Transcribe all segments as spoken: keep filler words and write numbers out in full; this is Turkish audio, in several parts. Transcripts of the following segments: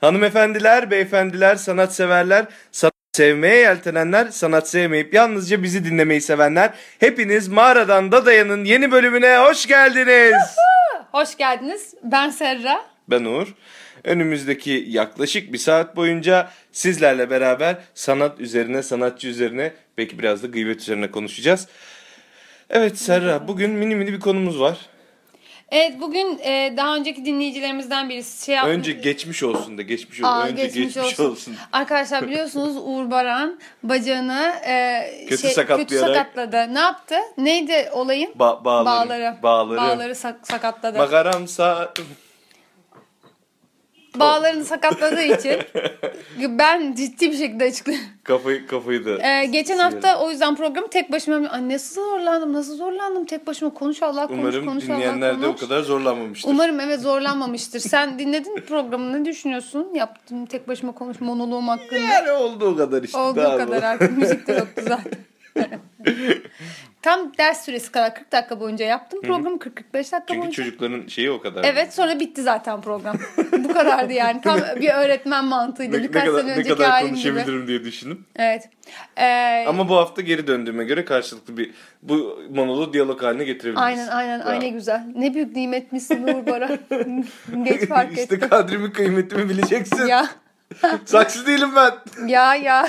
Hanımefendiler, beyefendiler, sanatseverler, sanat sevmeye yeltenenler, sanat sevmeyip yalnızca bizi dinlemeyi sevenler, hepiniz Mağaradan Dadaya'nın yeni bölümüne hoş geldiniz. Hoş geldiniz. Ben Serra. Ben Uğur. Önümüzdeki yaklaşık bir saat boyunca sizlerle beraber sanat üzerine, sanatçı üzerine, belki biraz da gıybet üzerine konuşacağız. Evet Serra, bugün mini mini bir konumuz var. Evet, bugün e, daha önceki dinleyicilerimizden birisi şey yapmış. Önce geçmiş olsun da geçmiş olsun. Aa, Önce geçmiş, geçmiş olsun. olsun. Arkadaşlar biliyorsunuz Uğur Baran bacağını e, Kötü şey, sakatlayarak- kötü sakatladı. Ne yaptı? Neydi olayın? Ba- bağları. Bağları. Bağları. Bağları sak- sakatladı. Makaram sağ... Bağlarını sakatladığı için ben ciddi bir şekilde açıklıyorum. Kafayı, kafayı da... Ee, geçen hafta o yüzden programı tek başıma... Ay nasıl zorlandım, nasıl zorlandım tek başıma. Konuş Allah konuş, Umarım konuş Allah dinleyenler de o konuş. kadar zorlanmamıştır. Umarım evet zorlanmamıştır. Sen dinledin mi programı? Ne düşünüyorsun? Yaptığım tek başıma konuş monoloğum hakkında. Yani olduğu kadar işte. Olduğu daha kadar bu. artık müzik de yoktu zaten. Tam ders süresi kadar kırk dakika boyunca yaptım programı, kırk kırk beş dakika Çünkü boyunca. çocukların şeyi o kadar. Evet, sonra bitti zaten program. Bu kadardı yani. Tam bir öğretmen mantığıydı. Ne, ne Birkaç kadar, sene ne önceki kadar halim gibi. konuşabilirim diye düşündüm. Evet. Ee, Ama bu hafta geri döndüğüme göre karşılıklı bir bu monoloğu diyalog haline getirebiliriz. Aynen aynen Ya. ay ne güzel. Ne büyük nimetmişsin Uğur Baran. Geç fark İşte ettim. kadrimi kıymetimi bileceksin. Ya Saksı değilim ben. ya ya.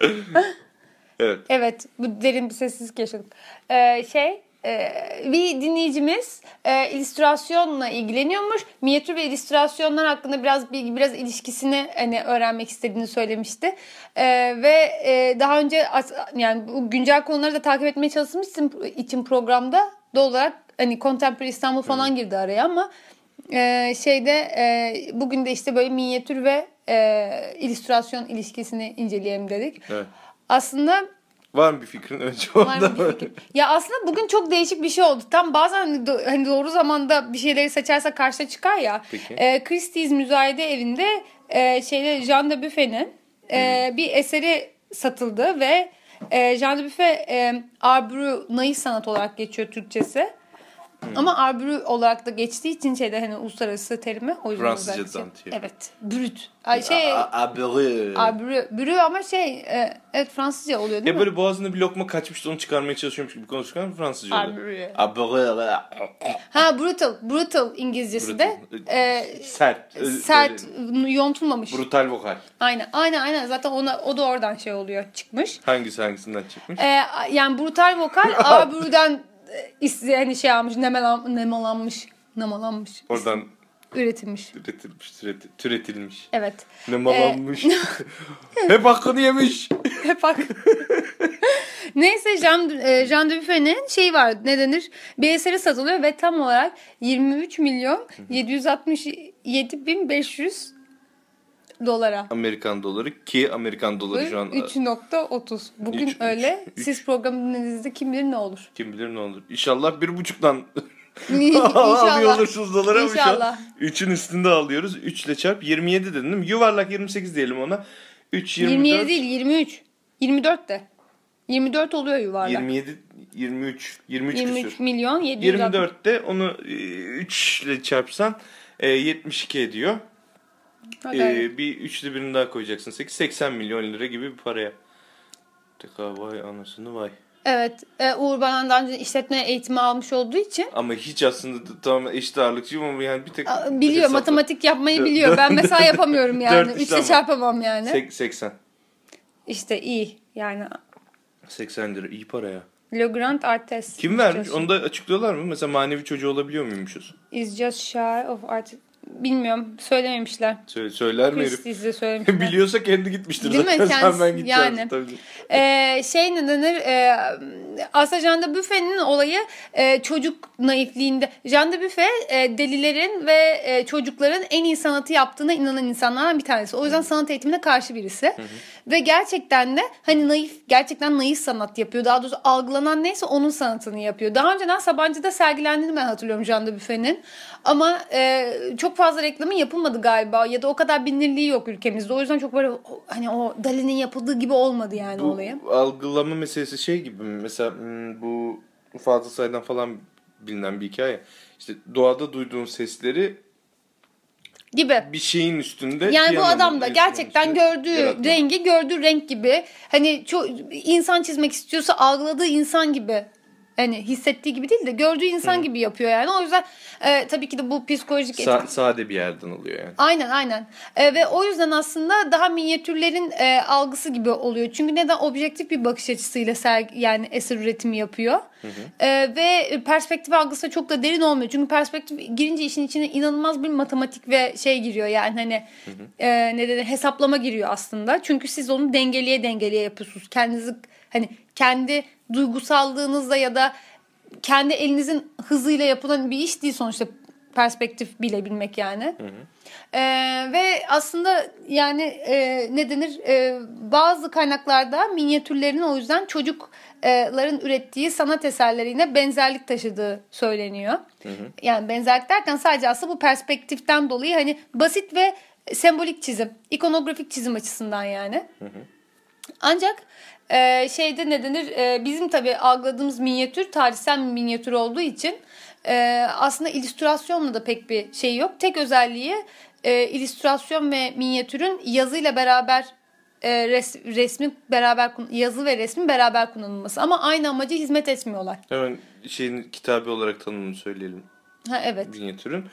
Evet. Evet, bu derin bir sessizlik yaşadık. Ee, şey e, bir dinleyicimiz e, illüstrasyonla ilgileniyormuş. Minyatür ve illüstrasyonlar hakkında biraz bilgi, biraz ilişkisini hani öğrenmek istediğini söylemişti. Ee, ve e, daha önce as- yani bu güncel konuları da takip etmeye çalışmıştım için programda. Doğal olarak hani Contemporary İstanbul falan hmm. girdi araya ama e, şeyde e, bugün de işte böyle minyatür ve e, illüstrasyon ilişkisini inceleyelim dedik. Evet. Aslında var mı bir fikrin önce var mı ondan? bir fikir? Ya aslında bugün çok değişik bir şey oldu. Tam bazen hani, do- hani doğru zamanda bir şeyleri seçerse karşına çıkar ya. E, Christie's Müzayede Evi'nde e, şeyde Jean de Buffet'in e, bir eseri satıldı ve e, Jean de Buffet e, Art Brut naif sanat olarak geçiyor Türkçesi. Hmm. Ama Art Brut olarak da geçtiği için şeyde hani uluslararası terimi o yüzden Fransızcadan şey, evet. Brut. Ay şey Art Brut. Brut ama şey e, evet Fransızca oluyor değil ya mi? böyle boğazında bir lokma kaçmıştı onu çıkarmaya çalışıyormuş gibi konuşurken Fransızca oluyor. Ha brutal. Brutal İngilizcesi de. E, sert. Sert. Yontulmamış. Brutal vokal. Aynen. Aynen aynen. Zaten ona, o da oradan şey oluyor. Çıkmış. Hangisi hangisinden çıkmış? E, yani brutal vokal A Brut'den hani şey almış. Nemalan, nemalanmış. Nemalanmış. Oradan üretilmiş. Üretilmiş. Türeti, türetilmiş. Evet. Nemalanmış. E, hep hakkını yemiş. Hep hak. Neyse Jean, e, Jean de Buffet'in şeyi var, ne denir? Bir eseri satılıyor ve tam olarak yirmi üç milyon yedi yüz altmış yedi bin beş yüz dolara. Amerikan doları ki Amerikan doları şu an üç nokta otuz. Bugün üç, öyle. üç, Siz programı dinlediğinizde kim bilir ne olur. Kim bilir ne olur. İnşallah bir buçuktan İnşallah. alıyor olursunuz dolara. İnşallah. üçün üstünde alıyoruz. üç ile çarp. yirmi yedi dedin değil mi? Yuvarlak yirmi sekiz diyelim ona. üç, yirmi dört. yirmi yedi değil yirmi üç. yirmi dört de. yirmi dört oluyor yuvarlak. yirmi yedi, yirmi üç, yirmi üç, yirmi üç küsür. milyon yedi yüz altmış. yirmi dörtte onu üç ile çarpsan yetmiş iki ediyor. Ee, bir üçlü birini daha koyacaksın. sekiz, seksen milyon lira gibi bir paraya. Tekrar vay anasını vay. Evet. E, Uğur Baran daha önce işletme eğitimi almış olduğu için. Ama hiç aslında tamamen eşit ağırlıkçıyım ama yani bir tek... Biliyor. Hesapla. Matematik yapmayı dö- biliyor. Dö- ben mesela yapamıyorum yani. üçle çarpamam yani. Sek- seksen. İşte iyi. Yani. seksen lira iyi para ya. Le Grand Artist. Kim vermiş? Onu da açıklıyorlar mı? Mesela manevi çocuğu olabiliyor muymuşuz? Is just shy of art. Bilmiyorum. Söylememişler. Söyle, söyler mi herif? Size söylemişler. Biliyorsa kendi gitmiştir. Değil zaten. mi? Kendisi, ben gideceğim. yani. Tabii. Ee, şey ne denir? Ee, aslında Jean de Buffet'in olayı e, çocuk naifliğinde. Jean de Buffet e, delilerin ve e, çocukların en iyi sanatı yaptığına inanan insanlardan bir tanesi. O yüzden Hı-hı. sanat eğitimine karşı birisi. Hı-hı. Ve gerçekten de hani naif, gerçekten naif sanat yapıyor. Daha doğrusu algılanan neyse onun sanatını yapıyor. Daha önceden Sabancı'da sergilendiğini ben hatırlıyorum Jean de Buffet'in. Ama e, çok fazla reklamı yapılmadı galiba ya da o kadar bilinirliği yok ülkemizde. O yüzden çok böyle hani o Dali'nin yapıldığı gibi olmadı yani bu olayı. Algılama meselesi şey gibi mesela bu Fazıl Say'dan falan bilinen bir hikaye. İşte doğada duyduğun sesleri gibi. Bir şeyin üstünde. Yani bu piyanonun adam da üstünde gerçekten gördüğü yaratma. rengi gördüğü renk gibi, hani çok insan çizmek istiyorsa algıladığı insan gibi, hani hissettiği gibi değil de gördüğü insan Hı. gibi yapıyor yani. O yüzden e, tabii ki de bu psikolojik Sa- etki. Sade bir yerden alıyor yani. Aynen aynen. E, ve o yüzden aslında daha minyatürlerin e, algısı gibi oluyor. Çünkü neden? Objektif bir bakış açısıyla sergi, yani eser üretimi yapıyor. Hı hı. E, ve perspektif algısı çok da derin olmuyor. Çünkü perspektif girince işin içine inanılmaz bir matematik ve şey giriyor. Yani hani hı hı. E, ne denir, hesaplama giriyor aslında. Çünkü siz onu dengeliye dengeliye yapıyorsunuz. Kendinizi hani kendi duygusallığınızla ya da kendi elinizin hızıyla yapılan bir iş değil sonuçta perspektif bilebilmek yani. Hı hı. Ee, ve aslında yani e, ne denir, e, bazı kaynaklarda minyatürlerin o yüzden çocukların ürettiği sanat eserlerine benzerlik taşıdığı söyleniyor. Hı hı. Yani benzerlik derken sadece aslında bu perspektiften dolayı hani basit ve sembolik çizim, ikonografik çizim açısından yani. Hı hı. Ancak e, şeyde ne denir, e, bizim tabii algıladığımız minyatür tarihsel bir minyatür olduğu için e, aslında illüstrasyonla da pek bir şey yok. Tek özelliği e, illüstrasyon ve minyatürün yazıyla beraber e, res, resmi beraber yazı ve resmin beraber kullanılması, ama aynı amaca hizmet etmiyorlar. Hemen şeyin kitabı olarak tanımını söyleyelim. Ha evet. Minyatürün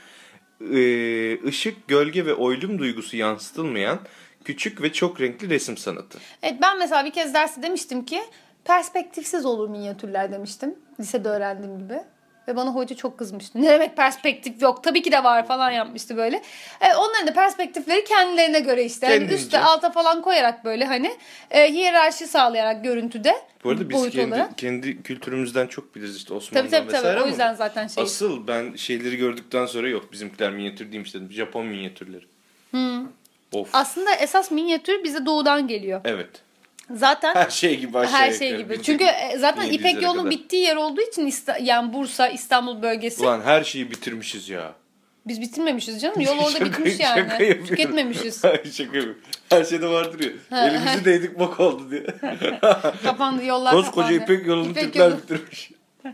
ee, ışık, gölge ve oylum duygusu yansıtılmayan küçük ve çok renkli resim sanatı. Evet, ben mesela bir kez derste demiştim ki perspektifsiz olur minyatürler demiştim. Lisede öğrendiğim gibi. Ve bana hoca çok kızmıştı. Ne demek perspektif yok? Tabii ki de var falan yapmıştı böyle. Evet, onların da perspektifleri kendilerine göre işte. Yani üstte alta falan koyarak böyle hani e, hiyerarşi sağlayarak görüntüde. Bu arada biz kendi, kendi kültürümüzden çok biliriz işte Osmanlı'dan tabii, tabii, vesaire tabii. O yüzden zaten şey. Asıl ben şeyleri gördükten sonra yok bizimkiler minyatür değilmiş dedim. Japon minyatürleri. Hmm. Of. Aslında esas minyatür bize doğudan geliyor. Evet. Zaten her şey gibi aşağı her şey gibi. Çünkü zaten İpek yolunun kadar. bittiği yer olduğu için yani Bursa, İstanbul bölgesi. Ulan her şeyi bitirmişiz ya. Biz bitirmemişiz canım. Yol orada bitmiş yani. Tüketmemişiz. Şaka yapıyorum. Her şeyde vardır ya. Elimizi değdik bok oldu diye. Kapandı yollar. Koskoca kapandı. İpek yolunu İpek Türkler yolu. bitirmiş.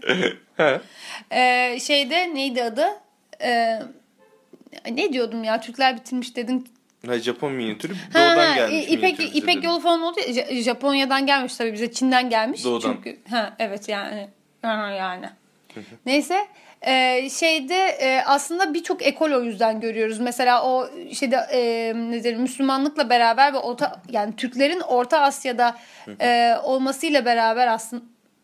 ee, şeyde neydi adı? Ee, ne diyordum ya? Türkler bitirmiş dedin. Ha, Japon minyatürü doğudan ha, gelmiş. İpek, İpek yolu falan oldu ya. Japonya'dan gelmiş tabii, bize Çin'den gelmiş. Doğudan. Çünkü ha evet yani. Yani. Neyse. Ee, şeyde e, aslında birçok ekol o yüzden görüyoruz. Mesela o şeyde e, ne diyelim, Müslümanlıkla beraber ve orta, yani Türklerin Orta Asya'da e, olmasıyla beraber aslında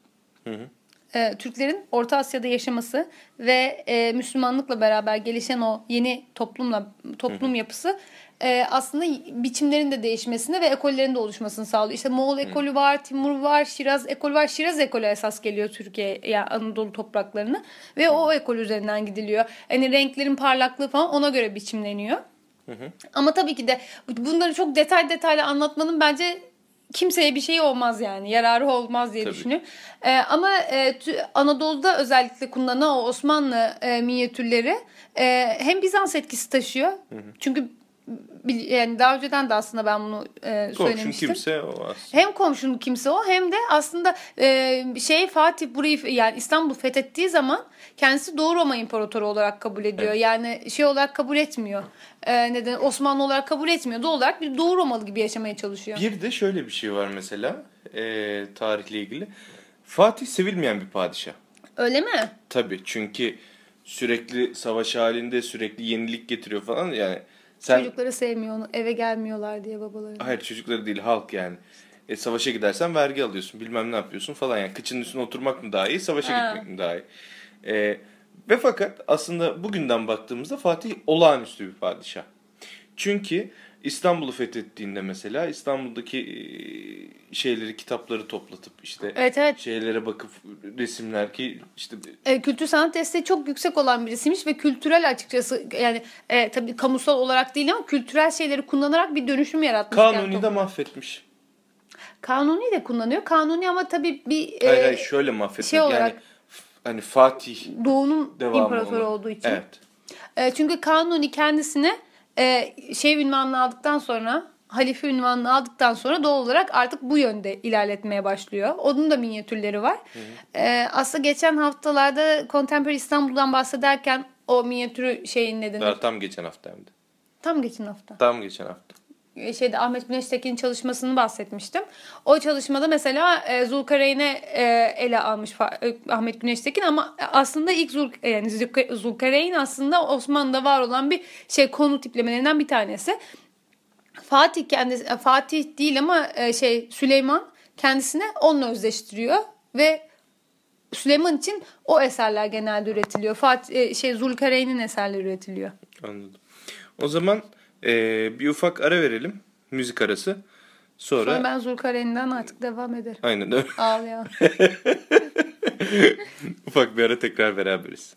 e, Türklerin Orta Asya'da yaşaması ve e, Müslümanlıkla beraber gelişen o yeni toplumla toplum yapısı e, aslında biçimlerin de değişmesini ve ekollerin de oluşmasını sağlıyor. İşte Moğol ekolü var, Timur var, Şiraz ekolü var. Şiraz ekolü esas geliyor Türkiye, yani Anadolu topraklarına ve o ekol üzerinden gidiliyor. Yani renklerin parlaklığı falan ona göre biçimleniyor. Hı hı. Ama tabii ki de bunları çok detay detaylı anlatmanın bence kimseye bir şey olmaz yani. Yararı olmaz diye Tabii. düşünüyorum. Ee, ama e, Anadolu'da özellikle kullanılan o Osmanlı e, minyatürleri e, hem Bizans etkisi taşıyor. Hı hı. Çünkü yani daha önceden de aslında ben bunu e, söylemiştim. Komşun kimse o aslında. Hem komşun kimse o, hem de aslında e, şey Fatih burayı, yani İstanbul'u fethettiği zaman kendisi Doğu Roma İmparatoru olarak kabul ediyor. Evet. Yani şey olarak kabul etmiyor. E, neden Osmanlı olarak kabul etmiyor. Doğu olarak bir Doğu Romalı gibi yaşamaya çalışıyor. Bir de şöyle bir şey var mesela e, tarihle ilgili. Fatih sevilmeyen bir padişah. Öyle mi? Tabii, çünkü sürekli savaş halinde, sürekli yenilik getiriyor falan yani. Sen... Çocukları sevmiyor onu. Eve gelmiyorlar diye babaları. Hayır, çocukları değil, halk yani. E, savaşa gidersen vergi alıyorsun, bilmem ne yapıyorsun falan yani. Kıçının üstüne oturmak mı daha iyi, savaşa ha. gitmek mi daha iyi? E, ve fakat aslında bugünden baktığımızda Fatih olağanüstü bir padişah. Çünkü İstanbul'u fethettiğinde mesela İstanbul'daki e, şeyleri, kitapları toplatıp işte evet, evet. şeylere bakıp resimler ki işte e, kültür sanat desteği çok yüksek olan birisiymiş ve kültürel, açıkçası yani e, tabii kamusal olarak değil ama kültürel şeyleri kullanarak bir dönüşüm yaratmış. Kanuni de mahvetmiş. Kanuni de kullanıyor. Kanuni ama tabii bir e, hayır hayır şöyle mahvetmiş. Şey olarak, yani hani Fatih Doğu'nun imparatoru olduğu için. Evet. E, çünkü Kanuni kendisine e, şey ünvanını aldıktan sonra, halife ünvanını aldıktan sonra doğal olarak artık bu yönde ilerletmeye başlıyor. Onun da minyatürleri var. Hı hı. E, aslında geçen haftalarda Contemporary İstanbul'dan bahsederken o minyatürü şeyin nedeni. Daha tam geçen hafta hem de. Tam geçen hafta. Tam geçen hafta. Şeyde Ahmet Güneştekin'in çalışmasını bahsetmiştim. O çalışmada mesela e, Zulkarneyn'i e, ele almış e, Ahmet Güneştekin ama aslında ilk Zul yani Zulkarneyn aslında Osmanlı'da var olan bir şey konu tiplemelerinden bir tanesi. Fatih kendisi Fatih değil ama e, şey Süleyman kendisini onunla özdeştiriyor ve Süleyman için o eserler genelde üretiliyor. Fatih e, şey Zulkarneyn'in eserleri üretiliyor. Anladım. O zaman Ee, bir ufak ara verelim. Müzik arası. Sonra, Sonra ben Zulkarneyn'den artık devam ederim. Aynen öyle. Ağlayan. Ufak bir ara tekrar beraberiz.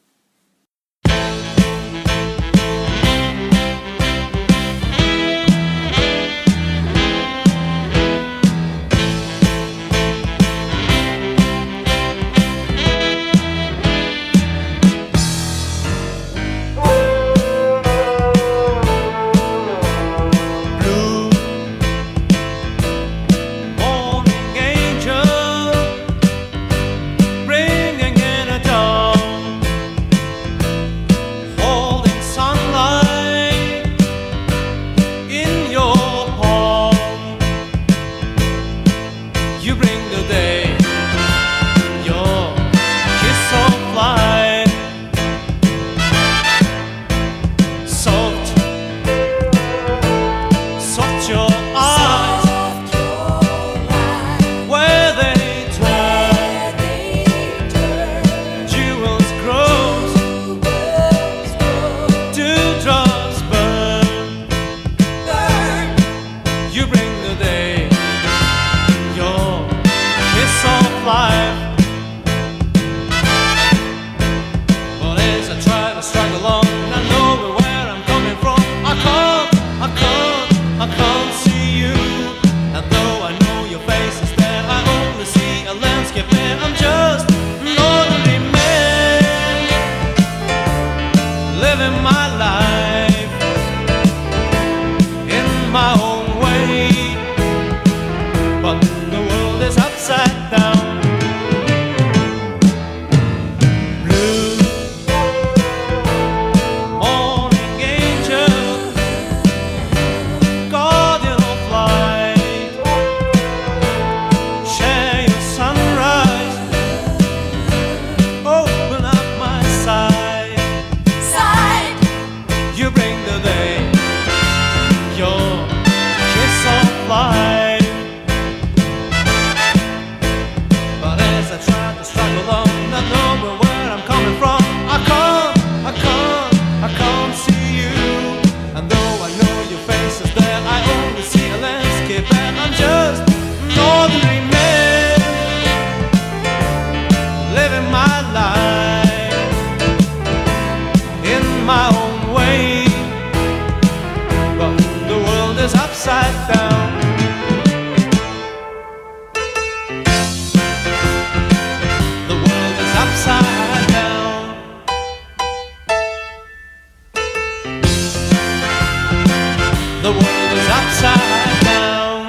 The world is upside down.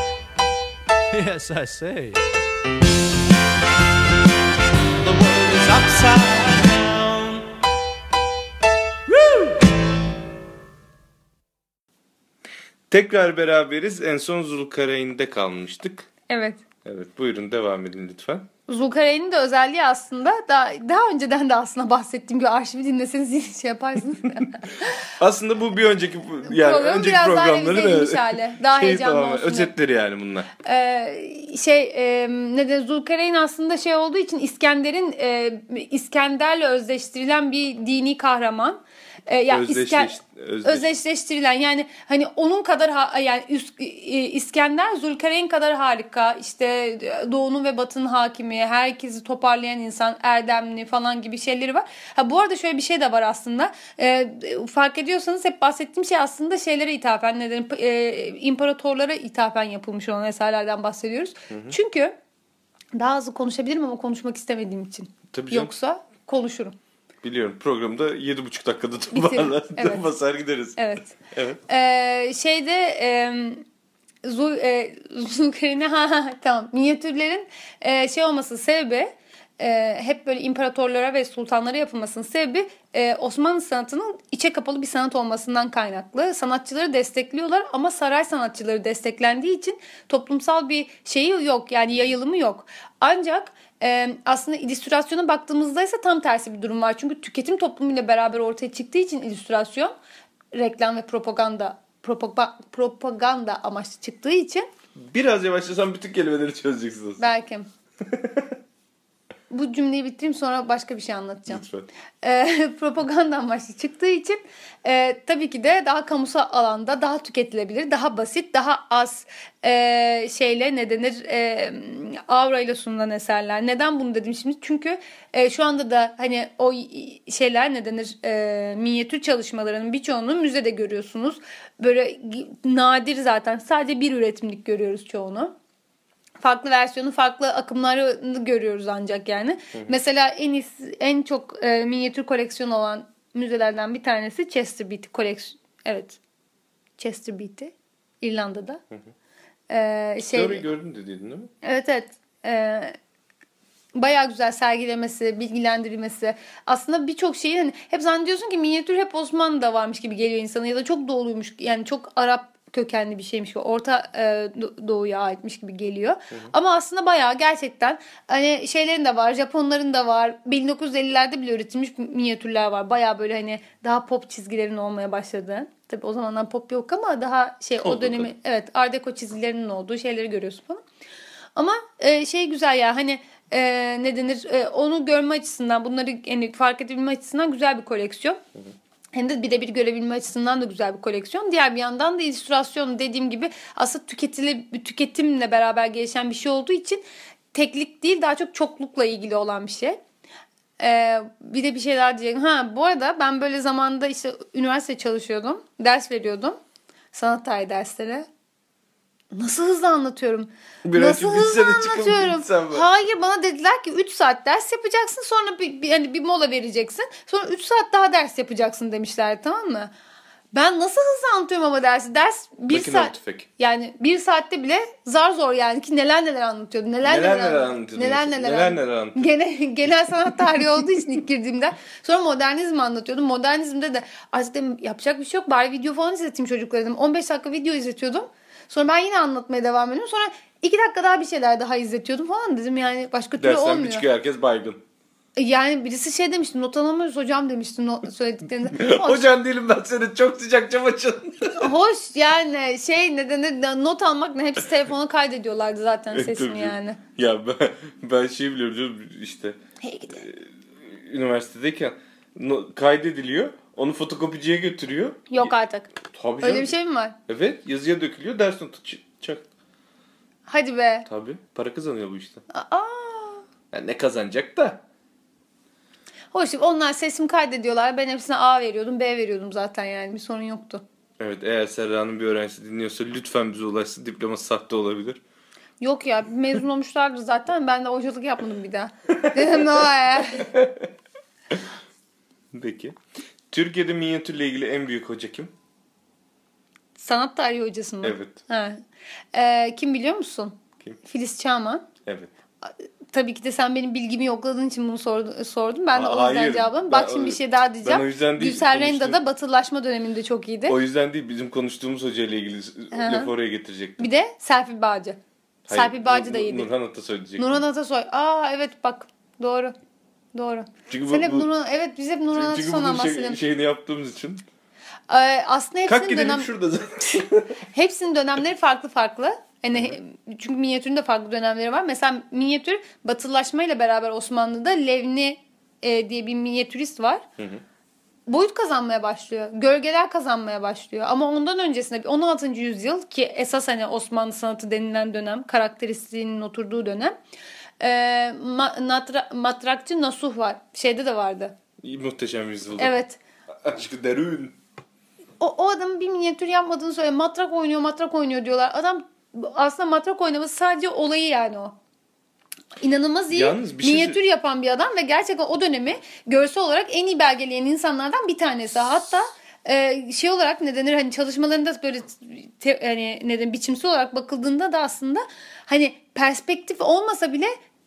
Yes, I say. The world is upside down. Woo! Tekrar beraberiz. En son Zulkarneyn'de kalmıştık. Evet. Evet, buyurun devam edin lütfen. Zulkarneyn'in de özelliği aslında daha, daha önceden de aslında bahsettiğim gibi arşivi dinleseniz şey yaparsınız. Aslında bu bir önceki yani Program önceki biraz daha programların revize edilmiş hali. Daha şey heyecanlı tamamen olsun. özetleri yani bunlar. Ee, şey e, neden Zulkarneyn aslında şey olduğu için İskender'in e, İskender'le özdeştirilen bir dini kahraman. Ee, ya Özdeşleş, İsker, özdeş. özdeşleştirilen yani hani onun kadar ha, yani üst, İskender Zulkarneyn kadar harika, işte doğunun ve batının hakimi, herkesi toparlayan insan, erdemli falan gibi şeyleri var. Ha bu arada şöyle bir şey de var aslında. Ee, fark ediyorsanız hep bahsettiğim şey aslında şeylere ithafen, neden e, imparatorlara ithafen yapılmış olan eserlerden bahsediyoruz. Hı hı. Çünkü daha hızlı konuşabilirim ama konuşmak istemediğim için. Tabii canım. Yoksa konuşurum. Biliyorum, programda yedi buçuk dakikada toparlar, evet. basar gideriz. Evet. Evet. Ee, şeyde e, Zul, e, Zulkarneyn'e ha, ha tamam minyatürlerin e, şey olması sebebi e, hep böyle imparatorlara ve sultanlara yapılmasının sebebi e, Osmanlı sanatının içe kapalı bir sanat olmasından kaynaklı. Sanatçıları destekliyorlar ama saray sanatçıları desteklendiği için toplumsal bir şeyi yok, yani yayılımı yok. Ancak e, aslında illüstrasyona baktığımızda ise tam tersi bir durum var. Çünkü tüketim toplumuyla beraber ortaya çıktığı için illüstrasyon reklam ve propaganda propaganda, propaganda amaçlı çıktığı için Biraz yavaşlasam bütün kelimeleri çözeceksiniz. belki. Bu cümleyi bitireyim, sonra başka bir şey anlatacağım. Lütfen. E, propaganda amaçlı çıktığı için e, tabii ki de daha kamusal alanda daha tüketilebilir, daha basit, daha az e, şeyle ne denir e, aurayla sunulan eserler. Neden bunu dedim şimdi? Çünkü e, şu anda da hani o şeyler ne denir e, minyatür çalışmalarının birçoğunu müzede görüyorsunuz. Böyle nadir, zaten sadece bir üretimlik görüyoruz çoğunu. Farklı versiyonu, farklı akımlarını görüyoruz ancak yani. Hı hı. Mesela en iyisi, en çok e, minyatür koleksiyonu olan müzelerden bir tanesi Chester Beatty koleksiyon. Evet. Chester Beatty. İrlanda'da. Hı hı. Ee, şey, Story gördüm dediydin değil mi? Evet evet. Ee, bayağı güzel sergilemesi, bilgilendirilmesi. Aslında birçok şeyi hani hep zannediyorsun ki minyatür hep Osmanlı'da varmış gibi geliyor insana ya da çok doğuluymuş. Yani çok Arap kökenli bir şeymiş gibi, Orta e, Doğu'ya aitmiş gibi geliyor. Hı hı. Ama aslında bayağı gerçekten hani şeylerin de var, Japonların da var. bin dokuz yüz ellilerde bile üretilmiş minyatürler var. Bayağı böyle hani daha pop çizgilerin olmaya başladığı. Tabii o zamanlar pop yok ama daha şey o dönemi tabii. Evet, Art Deco çizgilerinin olduğu şeyleri görüyorsun falan. Ama e, şey güzel ya hani e, ne denir e, onu görme açısından, bunları yani fark edebilme açısından güzel bir koleksiyon. Hı hı. Hem de birebir görebilme açısından da güzel bir koleksiyon. Diğer bir yandan da illüstrasyon, dediğim gibi aslında tüketili, tüketimle beraber gelişen bir şey olduğu için teklik değil, daha çok çoklukla ilgili olan bir şey. Ee, bir de bir şey daha diyeceğim. Ha, bu arada ben böyle zamanında işte üniversite çalışıyordum. Ders veriyordum. Sanat tarihi dersleri. Nasıl hızlı anlatıyorum. Bir Nasıl hızlı anlatıyorum. Hayır, bana dediler ki üç saat ders yapacaksın, sonra bir, bir, yani bir mola vereceksin. Sonra üç saat daha ders yapacaksın demişler, tamam mı? Ben nasıl hızlı anlatıyorum ama dersi. Ders bir saat. Tüfek. Yani bir saatte bile zar zor yani ki neler neler anlatıyordu. Neler neler neler, neler anlatıyordu. Neler neler, neler, neler anlatıyordu. Gene, genel sanat tarihi olduğu için ilk girdiğimde. Sonra modernizm anlatıyordum. Modernizmde de artık dedim yapacak bir şey yok. Bari video falan izleteyim çocuklara dedim. on beş dakika video izletiyordum. Sonra ben yine anlatmaya devam ediyorum. Sonra iki dakika daha bir şeyler daha izletiyordum falan dedim. Yani başka türlü dersten olmuyor. Dersten bir çıkıyor, herkes baygın. Yani birisi şey demişti, not alamıyoruz hocam demişti not söylediklerinde. Hocam değilim ben seni, çok sıcak cam açın. Hoş yani şey ne denir, not almak ne, hepsi telefona kaydediyorlardı zaten sesini yani. Ya ben, ben şey biliyorum işte hey, e, üniversitedeyken no, kaydediliyor, onu fotokopiciye götürüyor. Yok artık. Tabii öyle canım. bir şey mi var? Evet, yazıya dökülüyor, ders notu çıkacak. Hadi be. Tabii, para kazanıyor bu işte. Aa. Yani ne kazanacak da. Hoş, onlar sesimi kaydediyorlar. Ben hepsine A veriyordum, B veriyordum zaten, yani bir sorun yoktu. Evet, eğer Serra'nın bir öğrencisi dinliyorsa lütfen bize ulaşsın. Diploması sahte olabilir. Yok ya, mezun olmuşlardır zaten. Ben de hocalık yapmadım bir daha. Dedim ne var ya. Peki. Türkiye'de minyatürle ilgili en büyük hoca kim? Sanat tarihi hocası mı? Evet. Ha. Ee, kim biliyor musun? Kim? Filiz Çağman. Evet. Tabii ki de sen benim bilgimi yokladığın için bunu sordun, sordum. Ben de Ha, o yüzden hayır. cevapladım. Ben, Bak şimdi bir şey daha diyeceğim. Ben o yüzden değil. Gülser konuştum. Renda da batılılaşma döneminde çok iyiydi. O yüzden değil. Bizim konuştuğumuz hocayla ilgili lafı oraya getirecektim. Bir de Serpil Bağcı. Hayır, Serpil Bağcı da Nur, iyiydi. Nurhan Atasoy diyecektim. Nurhan Atasoy. Aa evet bak. Doğru. Doğru. Çünkü Sen bu, hep bu, Nurhan, evet biz hep Nurhan Atasoy'dan bahsedelim. bahsedelim. Şey, şeyini yaptığımız için. Ee, aslında hepsinin Kalk gidelim dönem... şurada zaten. Hepsinin dönemleri farklı farklı. Yani çünkü minyatürün de farklı dönemleri var. Mesela minyatür batılılaşmayla beraber Osmanlı'da Levni e, diye bir minyatürist var. Hı hı. Boyut kazanmaya başlıyor. Gölgeler kazanmaya başlıyor. Ama ondan öncesinde on altıncı yüzyıl ki esas hani Osmanlı sanatı denilen dönem, karakteristiğinin oturduğu dönem. E, ma- natra- matrakçı Nasuh var. Şeyde de vardı. Muhteşem yüzyılda. Evet. Aşkı derün. O, o adamın bir minyatür yapmadığını söyle. Matrak oynuyor, matrak oynuyor diyorlar. Adam aslında matrak oynaması sadece olayı yani o. İnanılmaz iyi şey... minyatür yapan bir adam ve gerçekten o dönemi görsel olarak en iyi belgeleyen insanlardan bir tanesi. Hatta e, şey olarak ne denir, hani çalışmalarında böyle te, hani neden biçimsel olarak bakıldığında da aslında hani perspektif olmasa bile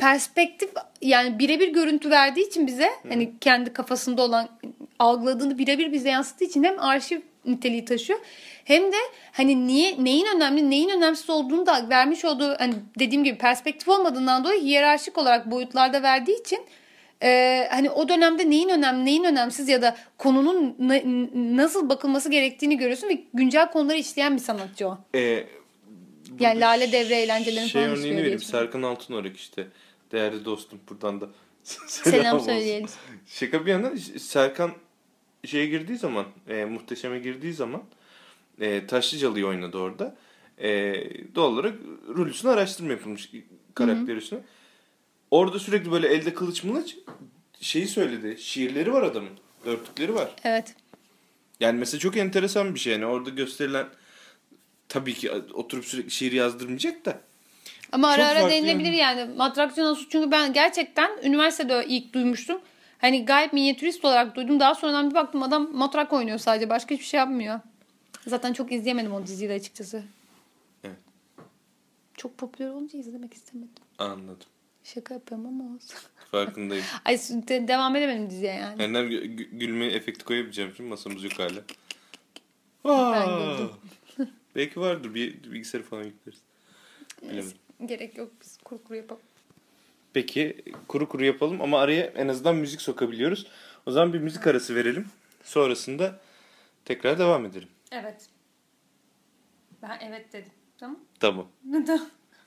perspektif, yani birebir görüntü verdiği için bize Hı. hani kendi kafasında olan algıladığını birebir bize yansıttığı için hem arşiv niteliği taşıyor hem de hani niye neyin önemli neyin önemsiz olduğunu da vermiş olduğu, hani dediğim gibi perspektif olmadığından dolayı hiyerarşik olarak boyutlarda verdiği için e, hani o dönemde neyin önemli neyin önemsiz ya da konunun na, nasıl bakılması gerektiğini görüyorsun ve güncel konuları işleyen bir sanatçı o. Ee, Yani Lale Devre eğlencelerini şey falan örneğini işliyor. vereyim. Serkan Altınoruk işte. Değerli dostum, buradan da Selam söyleyelim. Şaka bir yana, Serkan şeye girdiği zaman, e, Muhteşem'e girdiği zaman e, Taşlıcalı'yı oynadı orada. E, doğal olarak rol üstüne araştırma yapılmış, karakter üstüne. Orada sürekli böyle elde kılıç mılıç şeyi söyledi. Şiirleri var adamın. Dörtlükleri var. Evet. Yani mesela çok enteresan bir şey. Yani orada gösterilen, tabii ki oturup sürekli şiir yazdırmayacak da. Ama ara çok ara farklı denilebilir yani. yani. Matrakçı Nasus, çünkü ben gerçekten üniversitede ilk duymuştum. Hani gayet minyatürist olarak duydum. Daha sonradan bir baktım adam matrak oynuyor sadece. Başka hiçbir şey yapmıyor. Zaten çok izleyemedim o diziyi de açıkçası. Evet. Çok popüler olunca izlemek istemedim. Anladım. Şaka yapıyorum ama olsun. Farkındayım. Ay de- devam edemedim diziye yani. Ender gü- gülme efekti koyabileceğim şimdi, masamız yok hala. Ben Aa! güldüm. Belki vardır, bir bilgisayarı falan yükleriz. Neyse, gerek yok, biz kuru kuru yapalım. Peki kuru kuru yapalım ama araya en azından müzik sokabiliyoruz. O zaman bir müzik arası verelim. Sonrasında tekrar devam edelim. Evet. Ben evet dedim. Tamam. Tamam. Tamam.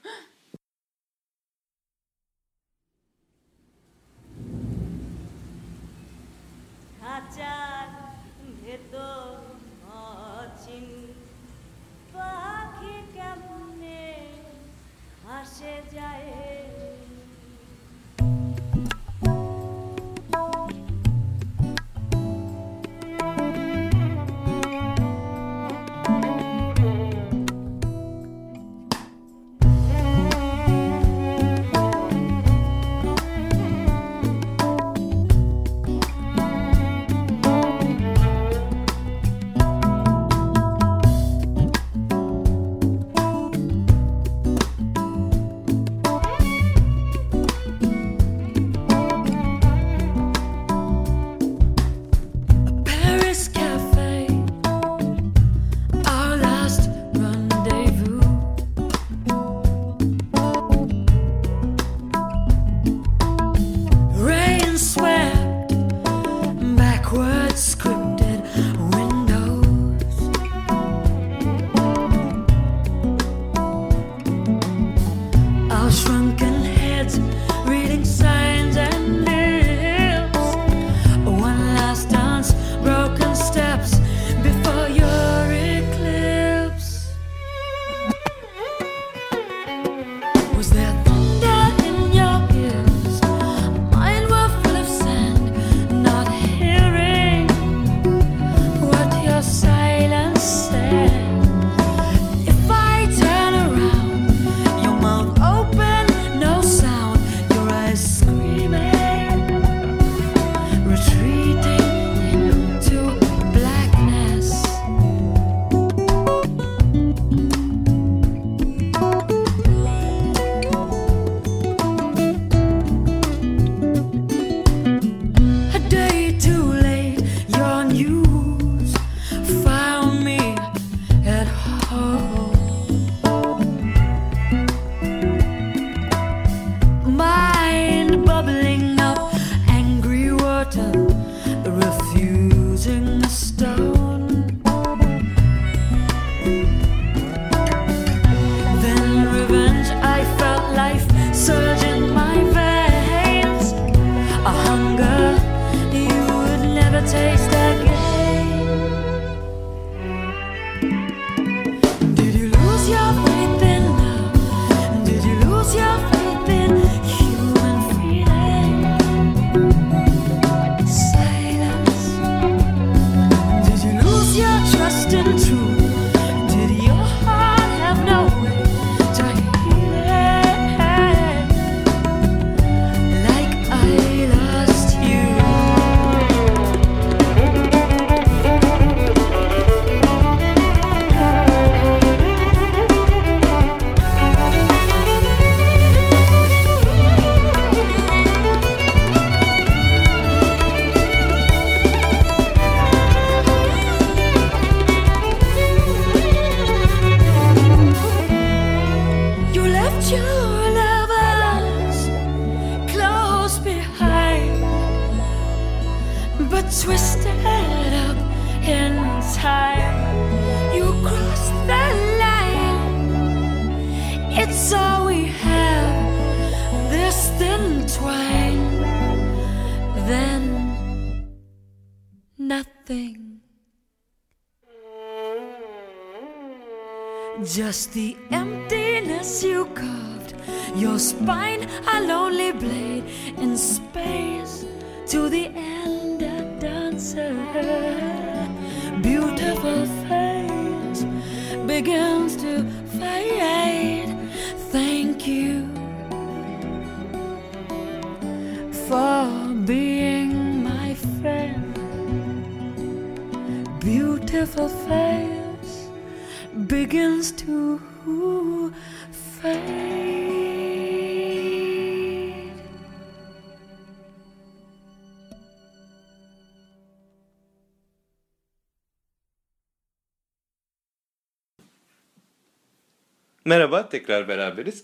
খাঁচার ভেতর অচিন পাখি কেমনে হাসে যায় twisted up in time. You crossed the line. It's all we have, this thin twine. Then nothing. Just the emptiness you carved, your spine a lonely blade in space. To the end a dancer, beautiful face begins to fade. Thank you for being my friend. Beautiful face begins to fade. Merhaba, tekrar beraberiz.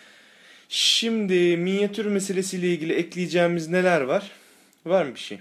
Şimdi minyatür meselesiyle ilgili ekleyeceğimiz neler var? Var mı bir şey?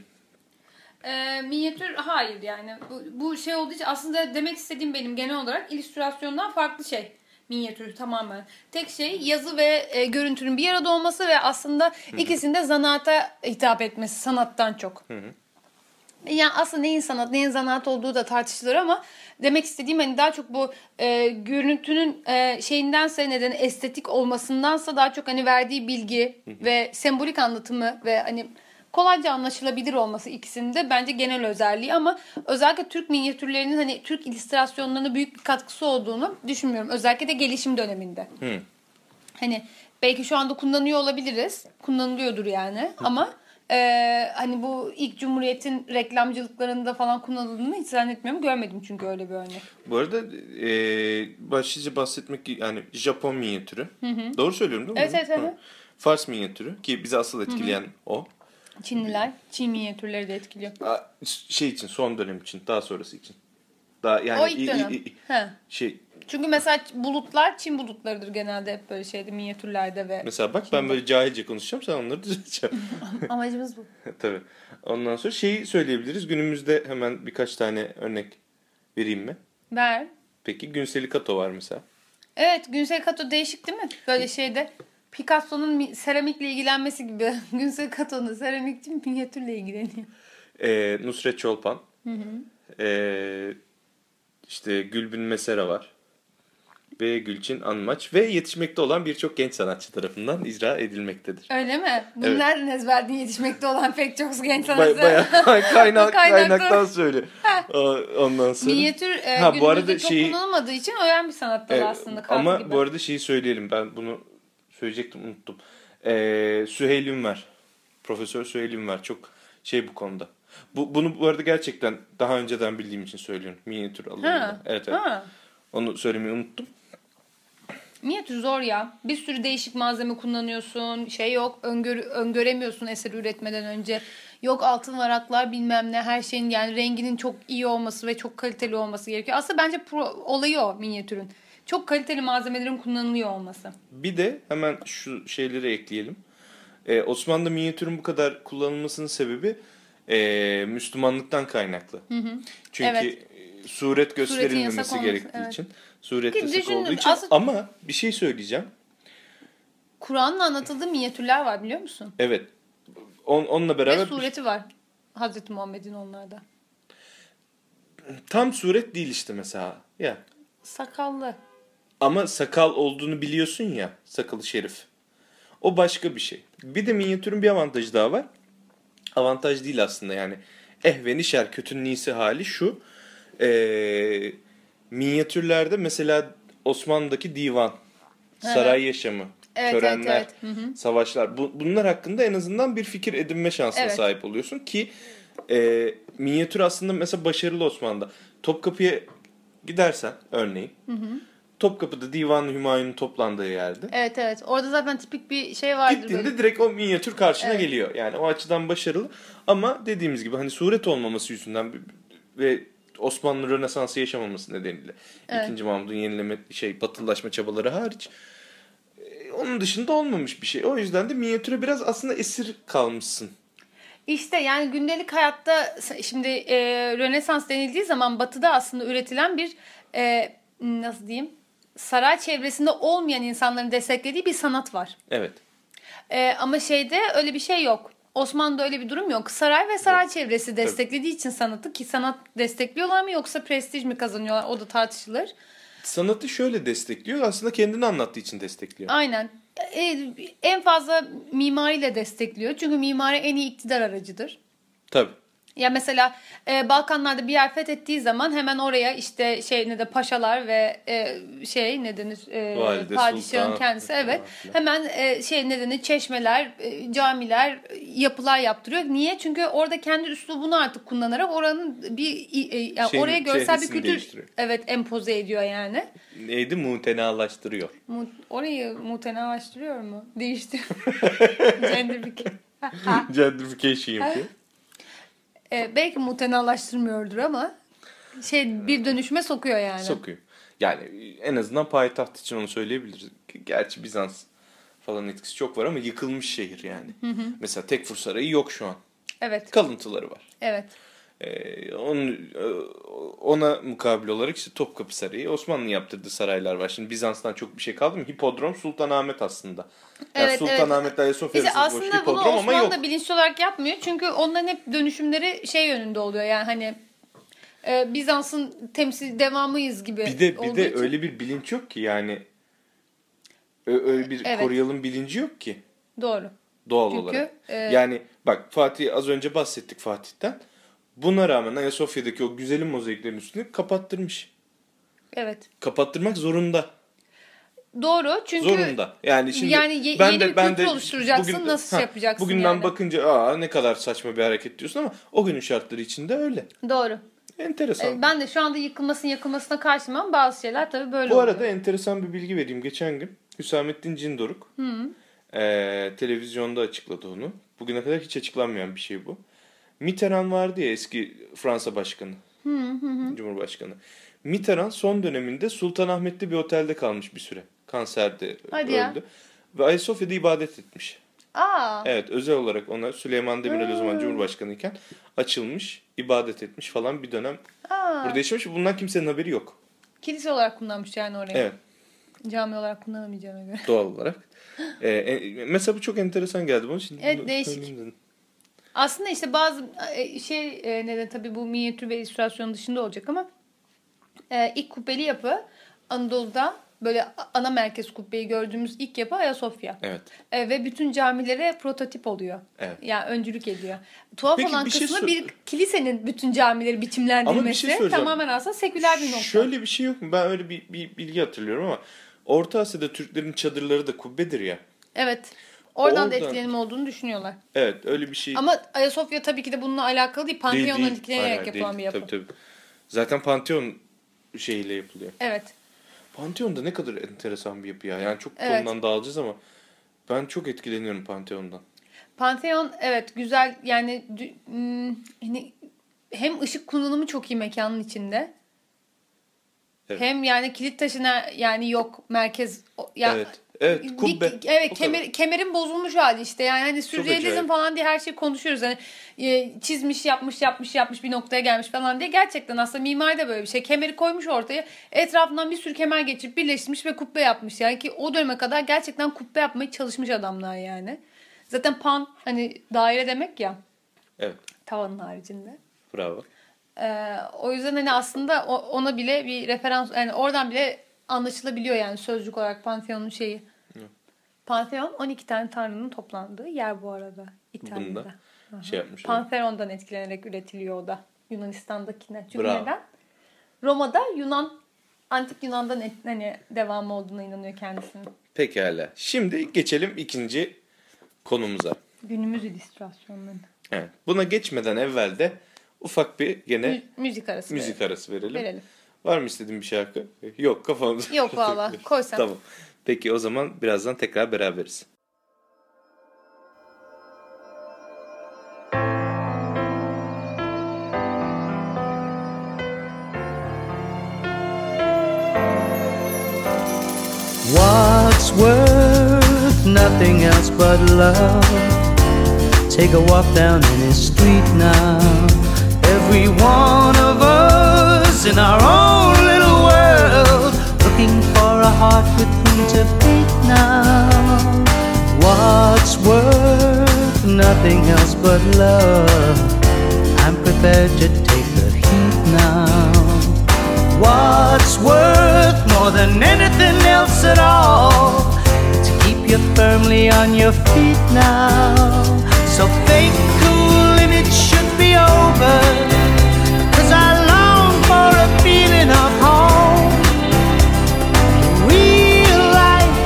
E, minyatür hayır yani bu, bu şey olduğu için aslında demek istediğim benim genel olarak illüstrasyondan farklı şey minyatür tamamen. Tek şey yazı ve e, görüntünün bir arada olması ve aslında Hı-hı. ikisinde zanaata hitap etmesi sanattan çok. Hı-hı. Yani aslında neyin sanat neyin zanaat olduğu da tartışılır ama demek istediğim hani daha çok bu e, görüntünün e, şeyindense neden estetik olmasındansa daha çok hani verdiği bilgi Hı-hı. ve sembolik anlatımı ve hani kolayca anlaşılabilir olması ikisinde bence genel özelliği ama özellikle Türk minyatürlerinin hani Türk illüstrasyonlarına büyük bir katkısı olduğunu düşünmüyorum. Özellikle de gelişim döneminde. Hı. Hani belki şu anda kullanıyor olabiliriz. Kullanılıyordur yani Hı. ama e, hani bu ilk Cumhuriyet'in reklamcılıklarında falan kullanıldığını hiç zannetmiyorum. Görmedim çünkü öyle bir örnek. Bu arada e, başlıca bahsetmek yani Japon minyatürü. Hı hı. Doğru söylüyorum değil mi? Evet evet. evet. Fars minyatürü ki bizi asıl etkileyen hı hı. o. Çinliler, Çin minyatürleri de etkiliyor. Şey için, son dönem için, daha sonrası için. Daha yani o ilk dönem. I, I, I, şey. Çünkü mesela bulutlar Çin bulutlarıdır genelde hep böyle şeyde minyatürlerde ve. Mesela bak Çin'de. Ben böyle cahilce konuşacağım, sen onları düzelteceğim. Amacımız bu. Tabii. Ondan sonra şeyi söyleyebiliriz. Günümüzde hemen birkaç tane örnek vereyim mi? Ver. Peki Günseli Kato var mesela. Evet, Günseli Kato değişik değil mi? Böyle şeyde. Picasso'nun seramikle ilgilenmesi gibi. Günseli Kato'nun seramikçi minyatürle ilgileniyor. Ee, Nusret Çolpan. Hı hı. Ee, işte Gülbin Mesera var. Ve Gülçin Anmaç. Ve yetişmekte olan birçok genç sanatçı tarafından icra edilmektedir. Öyle mi? Bunlar evet. ezberden yetişmekte olan pek çok genç sanatçı. Bayağı kaynak, kaynaktan söyle. Ondan sonra. Minyatür e, ha, günümüzde bu arada çok şeyi, kullanılmadığı için ölen bir sanat dalı e, aslında. Ama gibi. Bu arada şeyi söyleyelim. Ben bunu söyleyecektim, unuttum. Ee, Süheyl Ünver. Profesör Süheyl Ünver. Çok şey bu konuda. Bu, bunu bu arada gerçekten daha önceden bildiğim için söylüyorum. Minyatür alanında. Evet evet. Ha. Onu söylemeyi unuttum. Minyatür zor ya. Bir sürü değişik malzeme kullanıyorsun. Şey yok. Öngör, öngöremiyorsun eseri üretmeden önce. Yok altın varaklar bilmem ne. Her şeyin yani renginin çok iyi olması ve çok kaliteli olması gerekiyor. Aslında bence pro, olayı o minyatürün. Çok kaliteli malzemelerin kullanılıyor olması. Bir de hemen şu şeyleri ekleyelim. Ee, Osmanlı'da minyatürün bu kadar kullanılmasının sebebi e, Müslümanlıktan kaynaklı. Hı hı. Çünkü evet. suret gösterilmemesi gerektiği evet. için. Suret yasak düşündüm. olduğu için. Aslında... Ama bir şey söyleyeceğim. Kur'an'la anlatıldığı minyatürler var biliyor musun? Evet. On, onunla beraber... Ve sureti var. Hazreti Muhammed'in onlarda. Tam suret değil işte mesela. Ya. Sakallı. Ama sakal olduğunu biliyorsun ya. Sakalı şerif. O başka bir şey. Bir de minyatürün bir avantajı daha var. Avantaj değil aslında yani. Ehveni şer, kötünün iyisi hali şu. Ee, minyatürlerde mesela Osmanlı'daki divan, saray yaşamı, evet, törenler, evet, evet. Hı hı. savaşlar. Bu, bunlar hakkında en azından bir fikir edinme şansına evet. sahip oluyorsun ki e, minyatür aslında mesela başarılı Osmanlı'da. Topkapı'ya gidersen örneğin. Hı hı. Topkapı'da Divan-ı Hümayun'un toplandığı yerde. Evet evet. Orada zaten tipik bir şey vardır. Gittiğinde böyle. direkt o minyatür karşına evet. geliyor. Yani o açıdan başarılı. Ama dediğimiz gibi hani suret olmaması yüzünden ve Osmanlı Rönesans'ı yaşamaması nedeniyle. Evet. İkinci Mahmud'un yenileme şey batılılaşma çabaları hariç. Onun dışında olmamış bir şey. O yüzden de minyatüre biraz aslında esir kalmışsın. İşte yani gündelik hayatta şimdi e, Rönesans denildiği zaman Batı'da aslında üretilen bir e, nasıl diyeyim saray çevresinde olmayan insanların desteklediği bir sanat var. Evet. E, ama şeyde öyle bir şey yok. Osmanlı'da öyle bir durum yok. Saray ve saray çevresi desteklediği için sanatı, ki sanat destekliyorlar mı yoksa prestij mi kazanıyorlar, o da tartışılır. Sanatı şöyle destekliyor. Aslında kendini anlattığı için destekliyor. Aynen. E, en fazla mimariyle destekliyor. Çünkü mimari en iyi iktidar aracıdır. Tabii. Ya mesela e, Balkanlarda bir yer fethettiği zaman hemen oraya işte şey ne de paşalar ve e, şey ne denir e, Valide, padişahın sultan, kendisi evet falan. hemen e, şey ne denir çeşmeler, e, camiler, e, yapılar yaptırıyor. Niye? Çünkü orada kendi üslubunu artık kullanarak oranın bir e, yani Şeyin oraya görsel bir çehresini kültür değiştiriyor. evet empoze ediyor yani. Neydi? Mutenalaştırıyor. Mu- orayı mutenalaştırıyor mu? Değiştiriyor. Gentrification. Gentrification yapıyor. E, belki mutenalaştırmıyordur ama şey bir dönüşüme sokuyor yani. Sokuyor. Yani en azından payitaht için onu söyleyebiliriz. Gerçi Bizans falan etkisi çok var ama yıkılmış şehir yani. Hı hı. Mesela Tekfur Sarayı yok şu an. Evet. Kalıntıları var. Evet. Ee, onun, ona mukabil olarak işte Topkapı Sarayı, Osmanlı yaptırdığı saraylar var. Şimdi Bizans'tan çok bir şey kaldı mı? Hipodrom Sultanahmet aslında. Yani Evet, Sultanahmet'le Ayasofya İşte arasında boş aslında bunu hipodrom ama yok. Osmanlı da bilinçli olarak yapmıyor. Çünkü onların hep dönüşümleri şey yönünde oluyor. Yani hani e, Bizans'ın temsil devamıyız gibi Bir de bir olduğu de için. öyle bir bilinç yok ki yani ö- öyle bir Evet. koruyalım bilinci yok ki Doğru. doğal Çünkü, olarak. e, Yani bak Fatih az önce bahsettik Fatih'ten. Buna rağmen Ayasofya'daki o güzelim mozaiklerin üstünü kapattırmış. Evet. Kapattırmak zorunda. Doğru. Çünkü Zorunda. Yani şimdi yani ye- ben yeni de bir ben kültür de oluşturacaksın, bugün- nasıl ha, yapacaksın Bugünden yani? bakınca aa ne kadar saçma bir hareket diyorsun ama o günün şartları içinde öyle. doğru. Enteresan. E, ben de şu anda yıkılmasın yakılmasına karşıyım ama bazı şeyler tabii böyle Bu oluyor. arada enteresan bir bilgi vereyim. Geçen gün Hüsamettin Cindoruk eee, televizyonda açıkladı onu. Bugüne kadar hiç açıklanmayan bir şey bu. Mitterrand vardı ya, eski Fransa başkanı. Cumhurbaşkanı. Mitterrand son döneminde Sultanahmet'te bir otelde kalmış bir süre. Kanserde Hadi öldü. ya. Ve Ayasofya'da ibadet etmiş. Aa. Evet, özel olarak ona Süleyman Demirel o zaman Cumhurbaşkanı iken açılmış, ibadet etmiş falan bir dönem Aa. burada yaşamış. Bundan kimsenin haberi yok. Kilise olarak kullanmış yani orayı. Evet. Cami olarak kullanamayacağına göre. Doğal olarak. Ee, e, mesela bu çok enteresan geldi bana. Şimdi Evet, bunu değişik. söyleyeyim dedim. Aslında işte bazı e, şey e, neden tabii bu minyatür ve illüstrasyon dışında olacak ama e, ilk kubbeli yapı Anadolu'da böyle ana merkez kubbeyi gördüğümüz ilk yapı Ayasofya. Evet. E, ve bütün camilere prototip oluyor. Evet. Yani öncülük ediyor. Tuhaf Peki, olan bir şey kısmı sor- bir kilisenin bütün camileri Ama bir biçimlendirmesi şey soracağım. tamamen aslında seküler bir nokta. Şöyle bir şey yok mu? Ben öyle bir, bir bilgi hatırlıyorum ama Orta Asya'da Türklerin çadırları da kubbedir ya. Evet. Oradan da Oradan- etkilenim olduğunu düşünüyorlar. Evet, öyle bir şey Ama Ayasofya tabii ki de bununla alakalı değil. değil. Pantheon'dan değil. etkilenerek Hayır, hayır, yapılan değil. bir yapı. Tabii, tabii. Zaten Pantheon şeyiyle yapılıyor. Evet. Pantheon da ne kadar enteresan bir yapı ya. Yani çok Evet. konudan dağılacağız ama ben çok etkileniyorum Pantheon'dan. Pantheon evet güzel yani dü- hmm, hani hem ışık kullanımı çok iyi mekanın içinde. Evet. Hem yani kilit taşına yani yok merkez o- ya Evet. Evet, bir- kubbe. evet O kemer, kadar. kemerin bozulmuş hali işte yani hani sürrealizm acayip. falan diye her şeyi konuşuyoruz hani e, çizmiş yapmış yapmış yapmış bir noktaya gelmiş falan diye gerçekten aslında mimari de böyle bir şey kemeri koymuş ortaya etrafından bir sürü kemer geçirip birleştirmiş ve kubbe yapmış yani ki o döneme kadar gerçekten kubbe yapmaya çalışmış adamlar yani zaten pan hani daire demek ya Evet. tavanın haricinde. Bravo. Ee, o yüzden hani aslında o- ona bile bir referans yani oradan bile anlaşılabiliyor yani sözcük olarak Pantheon'un şeyi. Pantheon on iki tane tanrının toplandığı yer bu arada İtalya'da. Bunu da şey yapmış. Pantheon'dan etkilenerek üretiliyor o da Yunanistan'dakinden. Çünkü Bravo. neden? Roma'da Yunan antik Yunan'dan et, hani devamı olduğuna inanıyor kendisinin. Pekala. Şimdi geçelim ikinci konumuza. Günümüz illüstrasyonları. Evet. Buna geçmeden evvel de ufak bir gene Mü- müzik arası. müzik verelim. arası verelim. Verelim. Var mı istediğin bir şarkı? Yok, kafamıza. Yok valla. Koy sen. Tamam. Peki o zaman birazdan tekrar beraberiz. What's worth nothing else but love? take a walk down any street now. Every one of us in our own little world, looking for a heart with whom to beat now. What's worth nothing else but love? I'm prepared to take the heat now. What's worth more than anything else at all? To keep you firmly on your feet now. So fake cool image should be over, 'cause I long for a feeling of home. Real life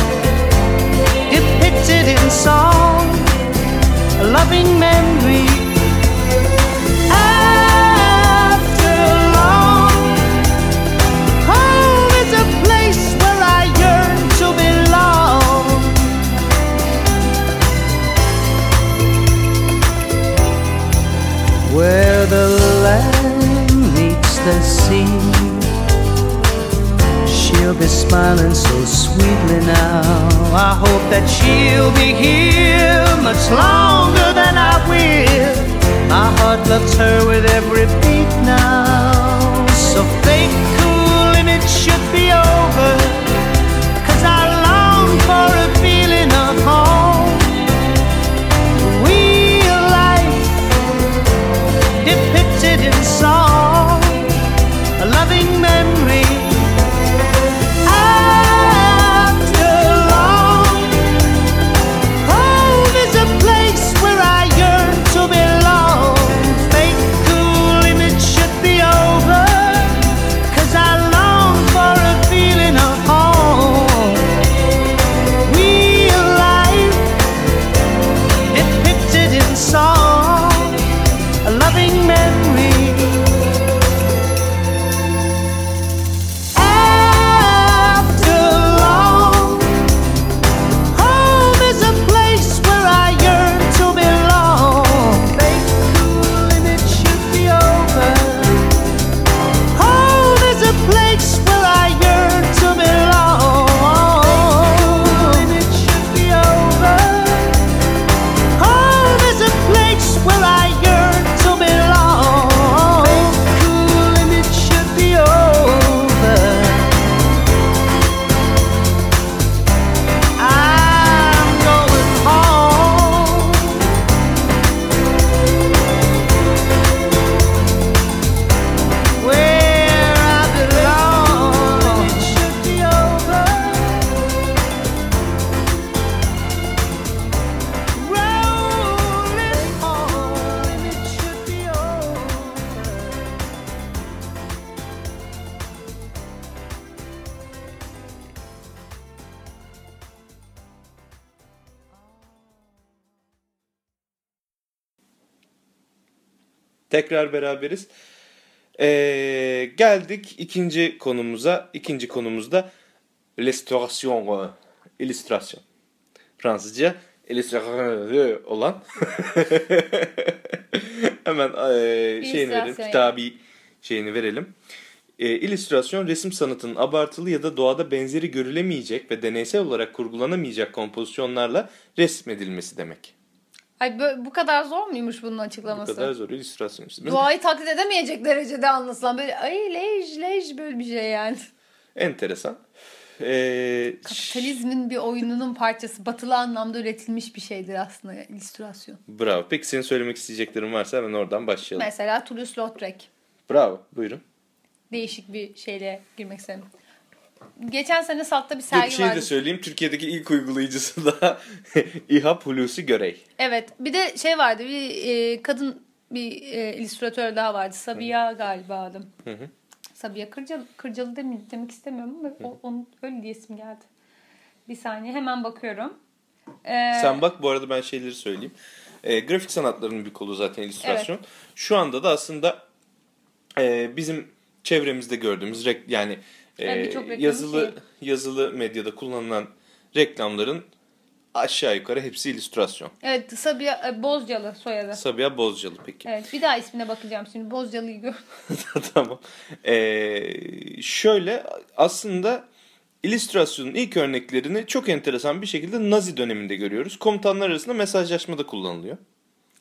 depicted in song, a loving memory. After long, home is a place where I yearn to belong. Where the land meets the sea, she'll be smiling so sweetly now. I hope that she'll be here much longer than I will. My heart loves her with every beat now. So fake cool image should be over, 'cause I long for a feeling of home. Real life depicted in song, a loving memory. After long, home is a place where I yearn to belong. Fake cool image should be over, 'cause I long for a feeling of home. Real life depicted in song, a loving memory. After long, home is a place where I yearn to belong. Fake cool image should be over. Home is a place where I yearn to belong. Image should be over. Home is a place where I yearn to belong. Fake cool image should be over. I'm going home, where I belong. It should be over. Rolling home, it should be over. Tekrar beraberiz. Ee, geldik ikinci konumuza. İkinci konumuzda illüstrasyon. illüstrasyon. Fransızca illüstrasyon olan. Hemen ee, şeyini verelim. İllüstrasyon Kitabi şeyini verelim. E, illüstrasyon, resim sanatının abartılı ya da doğada benzeri görülemeyecek ve deneysel olarak kurgulanamayacak kompozisyonlarla resmedilmesi demek. Ay bö- bu kadar zor muymuş bunun Bu açıklaması? kadar zor illüstrasyon işte. Doğayı taklit edemeyecek derecede anlatılan böyle ay lej lej böyle bir şey yani. Enteresan. Ee, Kapitalizmin bir oyununun parçası. Batılı anlamda üretilmiş bir şeydir aslında illüstrasyon. Bravo. Peki senin söylemek isteyeceklerin varsa hemen oradan başlayalım. Mesela Toulouse-Lautrec. Bravo. Buyurun. Değişik bir şeyle girmek istedim. Geçen sene Salt'ta bir Bir sergi şey vardı. de söyleyeyim. Türkiye'deki ilk uygulayıcısı da İHA Hulusi Görey. Evet. Bir de şey vardı. Bir e, kadın bir e, illüstratör daha vardı. Sabiha galiba adım. Hı hı. Sabiha Kırcalı, Kırcalı demin, demek istemiyorum ama o, onun öyle diyesim geldi. Bir saniye hemen bakıyorum. Ee, Sen bak, bu arada ben şeyleri söyleyeyim. E, grafik sanatlarının bir kolu zaten illüstrasyon. Evet. Şu anda da aslında e, bizim çevremizde gördüğümüz rek, yani e, yani yazılı şey. yazılı medyada kullanılan reklamların aşağı yukarı hepsi illüstrasyon. Evet, Sabiha e, Bozcalı soyadı. Sabiha Bozcalı peki. Evet, bir daha ismine bakacağım şimdi. Bozcalı'yı gör. Tamam. Ee, şöyle aslında illüstrasyonun ilk örneklerini çok enteresan bir şekilde Nazi döneminde görüyoruz. Komutanlar arasında mesajlaşmada kullanılıyor.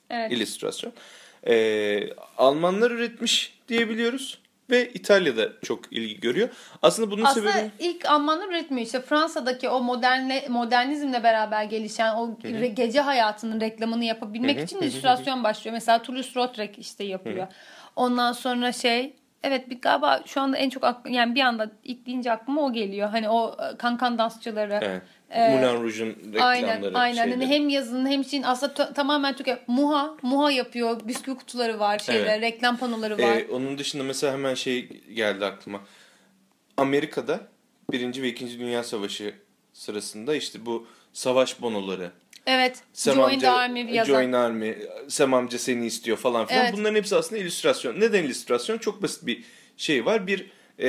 Evet. illüstrasyon. Ee, Almanlar üretmiş diyebiliyoruz ve İtalya'da çok ilgi görüyor. Aslında bunun Aslında sebebi ilk Almanlar üretmiyor. İşte Fransa'daki o modernle, modernizmle beraber gelişen o re- gece hayatının reklamını yapabilmek için illüstrasyon başlıyor. Mesela Toulouse-Lautrec işte yapıyor. Ondan sonra şey evet bir galiba şu anda en çok akl- yani bir anda ilk deyince aklıma o geliyor. Hani o e, kankan dansçıları. evet, Ee, Moulin Rouge'un reklamları. Aynen, aynen. Hani şeyleri. hem yazının hem şeyin aslında t- tamamen Türkiye. Muha, Muha yapıyor. Bisküvi kutuları var, şeyler, Evet. reklam panoları var. Ee, onun dışında mesela hemen şey geldi aklıma. Amerika'da Birinci ve İkinci Dünya Savaşı sırasında işte bu savaş bonoları, Evet. Sam Join the amca, Army yazan. Join Army, Sam amca seni istiyor falan filan. Evet. Bunların hepsi aslında illüstrasyon. Neden illüstrasyon? Çok basit bir şey var. Bir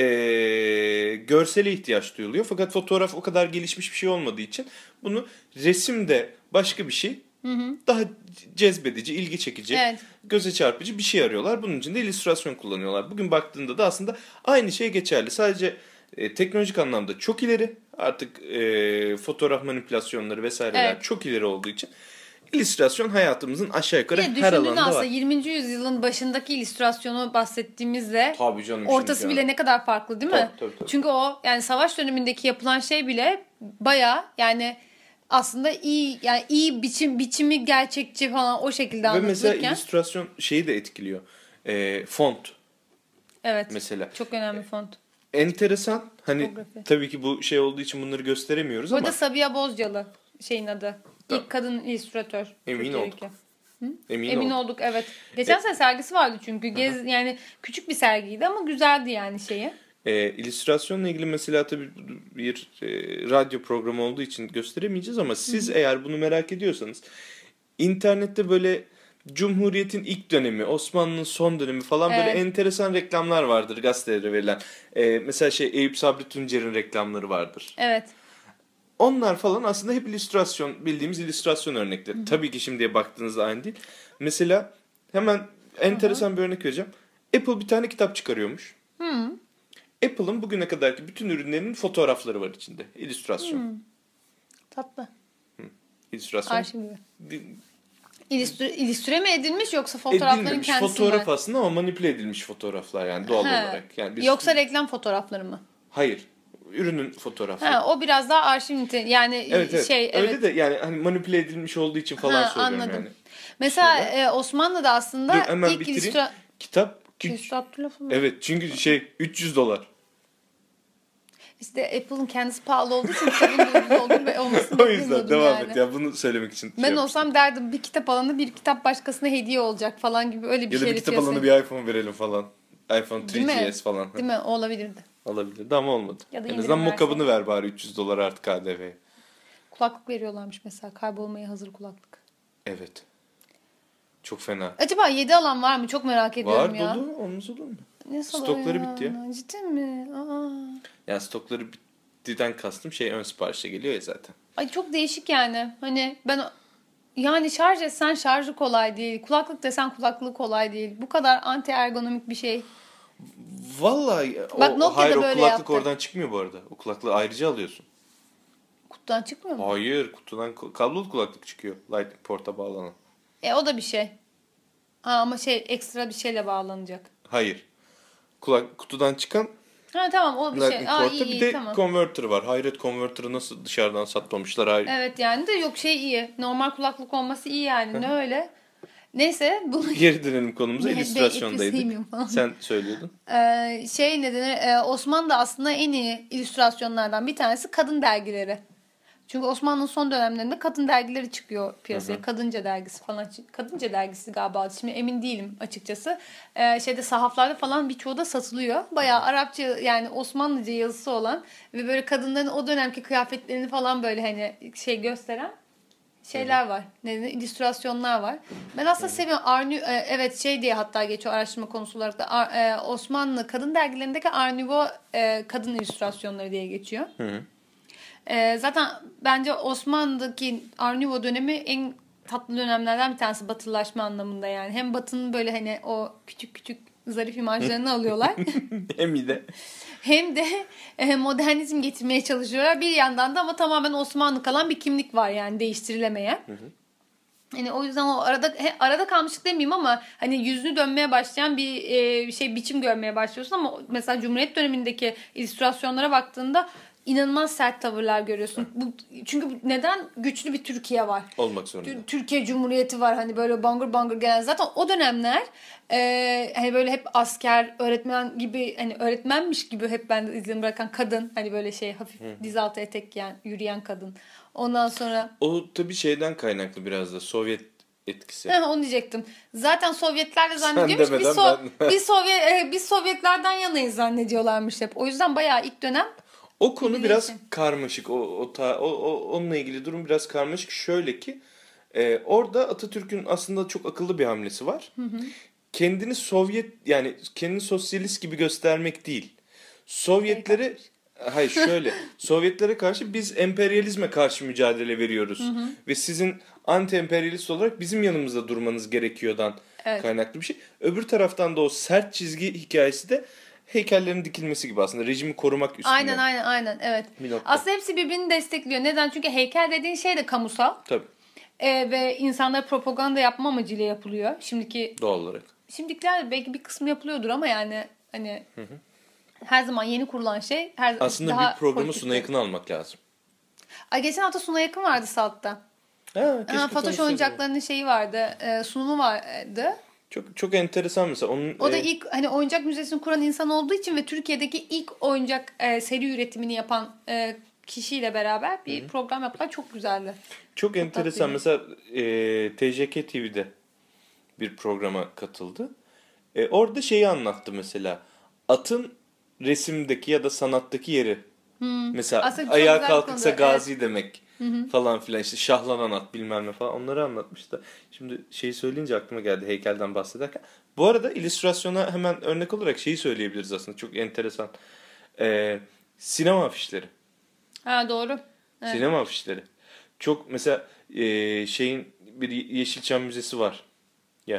eee görsele ihtiyaç duyuluyor. Fakat fotoğraf o kadar gelişmiş bir şey olmadığı için bunu resimde başka bir şey daha cezbedici, ilgi çekici, Evet. göze çarpıcı bir şey arıyorlar. Bunun için de illüstrasyon kullanıyorlar. Bugün baktığında da aslında aynı şey geçerli. Sadece e, teknolojik anlamda çok ileri. Artık e, fotoğraf manipülasyonları vesaireler Evet. çok ileri olduğu için illüstrasyon hayatımızın aşağı yukarı Bir de her düşündüğünde alanda aslında var. yirminci yüzyılın başındaki illüstrasyonu bahsettiğimizde Tabii canım. ortası şimdi bile yani. ne kadar farklı değil mi? Tabii, tabii, tabii. Çünkü o yani savaş dönemindeki yapılan şey bile baya yani aslında iyi yani iyi biçim biçimi gerçekçi falan o şekilde Ve mesela anlatılırken. illüstrasyon şeyi de etkiliyor. E, font Evet. mesela. Çok önemli font. Enteresan. Hani Fotoğrafı. tabii ki bu şey olduğu için bunları gösteremiyoruz Bu ama arada Sabiha Bozcalı şeyin adı. Tamam. İlk kadın illüstratör. Emin Türkiye'deki. olduk. emin, Emin olduk. olduk evet. Geçen E- sene sergisi vardı çünkü. Gez yani küçük bir sergiydi ama güzeldi yani şeyi. E, illüstrasyonla ilgili mesela tabii bir e, radyo programı olduğu için gösteremeyeceğiz ama siz eğer bunu merak ediyorsanız internette böyle Cumhuriyet'in ilk dönemi, Osmanlı'nın son dönemi falan böyle Evet. enteresan reklamlar vardır gazetelere verilen. E, mesela şey Eyüp Sabri Tuncer'in reklamları vardır. Evet. Onlar falan aslında hep illüstrasyon, bildiğimiz illüstrasyon örnekleri. Tabii ki şimdiye baktığınızda aynı değil. Mesela hemen enteresan bir örnek vereceğim. Apple bir tane kitap çıkarıyormuş. Apple'ın bugüne kadarki bütün ürünlerinin fotoğrafları var içinde. İllüstrasyon. Tatlı. İllüstrasyon. Arşiv gibi. Bir- İllüstre, illüstre mi edilmiş yoksa fotoğrafların edilmemiş kendisi fotoğraf mi? aslında ama manipüle edilmiş fotoğraflar yani doğal Ha. olarak. Yani bir- Yoksa reklam fotoğrafları mı? hayır. Ürünün fotoğrafı. Ha, o biraz daha arşiv niteliği. Yani Evet, evet. şey Öyle evet. de yani hani manipüle edilmiş olduğu için falan Ha, söylüyorum anladım. yani. Mesela Şeyler. e, Osmanlı'da aslında Dur hemen ilk bitireyim. illüstra... Kitap üç- İllüstratör lafı mı? evet çünkü şey üç yüz dolar. İşte Apple'ın kendisi pahalı olduğu için kitabın da ucuz olduğu ve olmasını O yüzden beklemiyordum devam yani. et ya bunu söylemek için. şey Ben yapmıştım. olsam derdim bir kitap alanı bir kitap başkasına hediye olacak falan gibi öyle bir ya da şey. bir kitap alanı bir iPhone verelim falan. iPhone Değil mi? üç G S falan. Değil mi? O olabilirdi. Olabilirdi ama olmadı. Ya da En indirim azından versen. mockup'ını ver bari üç yüz dolar artık K D V'ye. Kulaklık veriyorlarmış mesela. Kaybolmaya hazır kulaklık. Evet. Çok fena. Acaba yedi alan var mı? Çok merak ediyorum Var ya. dolu olmaz olur mu? Ne salak Stokları ya. bitti ya. Ciddi mi? Aa. Yani stokları bittiden kastım şey ön siparişe geliyor ya zaten. Ay çok değişik yani. Hani ben yani şarj etsen şarjı kolay değil. Kulaklık desen kulaklığı kolay değil. Bu kadar anti ergonomik bir şey. Vallahi Bak, o, Nokia hayır da o böyle kulaklık yaptı. oradan çıkmıyor bu arada. O kulaklığı ayrıca alıyorsun. Kutudan çıkmıyor mu? Hayır kutudan kablolu kulaklık çıkıyor. Lightning port'a bağlanan. E o da bir şey. Ha, ama şey ekstra bir şeyle bağlanacak. Hayır. Kulak kutudan çıkan Ha tamam o bir Lightning şey. Aa, port'a iyi, bir iyi, de tamam. converter var. Hayret converter'ı nasıl dışarıdan satmamışlar hayır. Evet yani de yok şey iyi. Normal kulaklık olması iyi yani. Ne öyle? Neyse bunu Geri dönelim konumuza. Ne, ben İllüstrasyondaydık. sevmiyorum falan. Sen söylüyordun. Ee, şey nedeni e, Osmanlı'da aslında en iyi illüstrasyonlardan bir tanesi kadın dergileri. Çünkü Osmanlı'nın son dönemlerinde kadın dergileri çıkıyor piyasaya. Kadınca dergisi falan. çık- Kadınca dergisi galiba. Şimdi emin değilim açıkçası. Ee, şeyde sahaflarda falan birçoğu da satılıyor. Bayağı Arapça yani Osmanlıca yazısı olan ve böyle kadınların o dönemki kıyafetlerini falan böyle hani şey gösteren şeyler var. Ne denir? İllüstrasyonlar var. Ben aslında seviyorum. Arnu, e, evet şey diye hatta geçiyor araştırma konusu olarak da Ar- e, Osmanlı kadın dergilerindeki Art Nouveau e, kadın illüstrasyonları diye geçiyor. E, zaten bence Osmanlı'daki Art Nouveau dönemi en tatlı dönemlerden bir tanesi batılılaşma anlamında yani. Hem Batı'nın böyle hani o küçük küçük zarif imajlarını alıyorlar. Hem iyi de. Hem de e, modernizm getirmeye çalışıyorlar. Bir yandan da ama tamamen Osmanlı kalan bir kimlik var yani değiştirilemeyen. Hani o yüzden o arada he, arada kalmışlık demeyeyim ama hani yüzünü dönmeye başlayan bir e, şey biçim görmeye başlıyorsun ama mesela Cumhuriyet dönemindeki illüstrasyonlara baktığında inanılmaz sert tavırlar görüyorsun. Bu, çünkü neden? Güçlü bir Türkiye var. Olmak zorunda. Tü- Türkiye Cumhuriyeti var. Hani böyle bangır bangır gelen. Zaten o dönemler e, hani böyle hep asker, öğretmen gibi hani öğretmenmiş gibi hep bende izlenim bırakan kadın. Hani böyle şey hafif diz altı etek giyen, yürüyen kadın. Ondan sonra O tabii şeyden kaynaklı biraz da Sovyet etkisi. Heh, onu diyecektim. Zaten Sovyetler de zannediyormuş. demeden Biz, so- ben- biz, Sovyet, e, biz Sovyetlerden yanayız zannediyorlarmış hep. O yüzden bayağı ilk dönem O konu Birbirine biraz için. karmaşık. O, o, ta- o, o onunla ilgili durum biraz karmaşık. Şöyle ki e, orada Atatürk'ün aslında çok akıllı bir hamlesi var. Kendini Sovyet yani kendini sosyalist gibi göstermek değil. Sovyetlere hayır şöyle Sovyetlere karşı biz emperyalizme karşı mücadele veriyoruz. Ve sizin anti-emperyalist olarak bizim yanımızda durmanız gerekiyordan Evet. kaynaklı bir şey. Öbür taraftan da o sert çizgi hikayesi de heykellerin dikilmesi gibi aslında rejimi korumak üstüne. aynen aynen aynen evet. Bir nokta. Aslında hepsi birbirini destekliyor. Neden? Çünkü heykel dediğin şey de kamusal. Tabii E, ve insanlara propaganda yapma amacıyla yapılıyor. Şimdiki doğal olarak. şimdikiler belki bir kısmı yapılıyordur ama yani hani her zaman yeni kurulan şey her Aslında daha bir programı politik. Suna Yakın almak lazım. Ay geçen hafta Suna Yakın vardı Salt'ta. Ha, keşke Ha, Fatoş konuşsaydık. oyuncaklarının şeyi vardı. E, sunumu vardı. Çok çok enteresan mesela onun O da e, ilk hani oyuncak müzesini kuran insan olduğu için ve Türkiye'deki ilk oyuncak e, seri üretimini yapan e, kişiyle beraber bir program yaptılar. Çok güzeldi. çok enteresan tatlıydı. mesela e, T J K T V'de bir programa katıldı. E, orada şeyi anlattı mesela. Atın resimdeki ya da sanattaki yeri. Mesela Aslında çok ayağa güzel bir kalkıksa konu, gazi demek falan filan işte şahlanan at bilmem ne falan onları anlatmıştı. Şimdi şeyi söyleyince aklıma geldi heykelden bahsederken. Bu arada illüstrasyona hemen örnek olarak şeyi söyleyebiliriz aslında çok enteresan. E, sinema afişleri. Ha doğru. Evet. Sinema afişleri. Çok mesela e, şeyin bir Yeşilçam Müzesi var. Ya.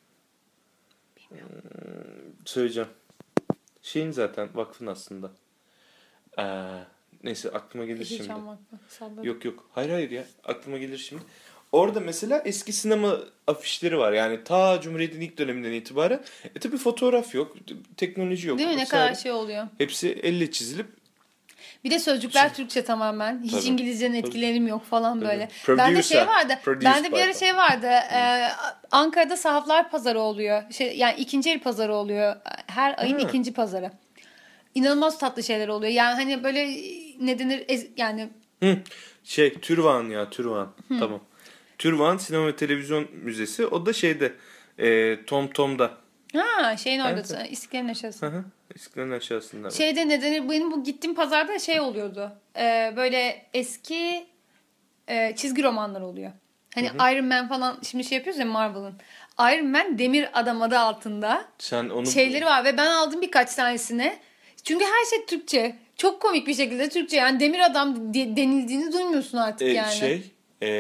Hmm, söyleyeceğim. Şeyin zaten vakfın aslında. Ee, neyse aklıma gelir Hiç şimdi. anlatma. Salladım. Yok yok. Hayır hayır ya. Aklıma gelir şimdi. Orada mesela eski sinema afişleri var. Yani ta Cumhuriyet'in ilk döneminden itibaren. E tabi fotoğraf yok. Teknoloji yok. Değil mi? Ne vesaire. kadar şey oluyor. Hepsi elle çizilip Bir de sözcükler Türkçe tamamen. Hiç Tabii. İngilizcenin etkilerim yok falan Tabii. böyle. Producer. Bende şey vardı. Produced Bende bir by ara şey vardı. E, Ankara'da sahaflar pazarı oluyor. Şey yani ikinci el pazarı oluyor. Her ayın Ha. ikinci pazarı. İnanılmaz tatlı şeyler oluyor. Yani hani böyle ne denir ez- yani Hı, şey Türvan ya Türvan. Tamam. Türvan Sinema ve Televizyon Müzesi. O da şeyde e, Tom Tom'da. ha şeyin orada Evet. İstiklal'in aşağısı. Hı hı. İskelenin aşağısında. var. Şeyde nedeni benim bu gittiğim pazarda şey oluyordu. Ee, böyle eski e, çizgi romanlar oluyor. Hani Iron Man falan şimdi şey yapıyoruz ya Marvel'ın. Iron Man Demir Adam adı altında Sen onu şeyleri var ve ben aldım birkaç tanesini. Çünkü her şey Türkçe. Çok komik bir şekilde Türkçe. Yani Demir Adam de- denildiğini duymuyorsun artık e, yani. şey e,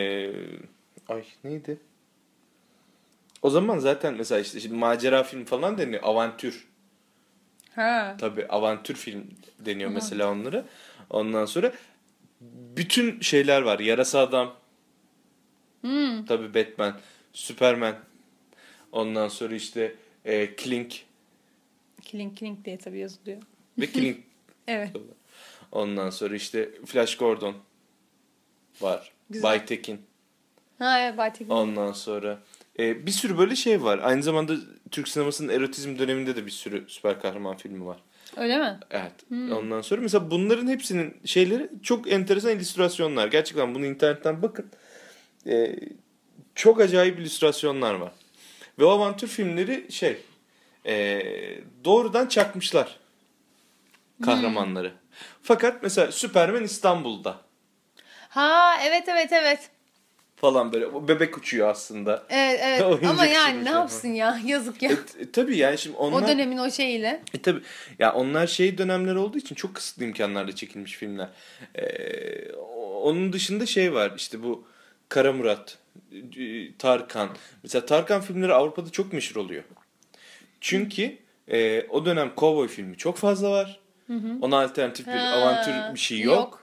ay neydi? O zaman zaten mesela işte şimdi macera film falan deniyor. Avantür. Ha. Tabii avantür film deniyor mesela onlara. Ondan sonra bütün şeyler var. Yarasa Adam. Hmm. Tabii Batman. Superman. Ondan sonra işte e, Klink Klink klink diye tabii yazılıyor. ve Klink. Evet. Ondan sonra işte Flash Gordon var. Güzel. Baytekin. Ha evet Baytekin. Ondan sonra e, bir sürü böyle şey var. Aynı zamanda Türk sinemasının erotizm döneminde de bir sürü süper kahraman filmi var. Öyle mi? Evet. Hmm. Ondan sonra mesela bunların hepsinin şeyleri çok enteresan illüstrasyonlar. Gerçekten bunu internetten bakın. E, çok acayip illüstrasyonlar var. Ve o avantür filmleri şey e, doğrudan çakmışlar kahramanları. Fakat mesela Superman İstanbul'da Ha evet evet evet. falan böyle o bebek uçuyor aslında. Evet evet Oyuncak ama yani gibi ne şey. yapsın ya yazık ya. E, t- tabii yani şimdi onlar O dönemin o şeyiyle. E tabi ya onlar şey dönemler olduğu için çok kısıtlı imkanlarla çekilmiş filmler. Ee, o- onun dışında şey var işte bu Kara Murat, e, Tarkan. Mesela Tarkan filmleri Avrupa'da çok meşhur oluyor. Çünkü e, o dönem kovboy filmi çok fazla var. Ona alternatif bir Ha, avantür bir şey yok. yok.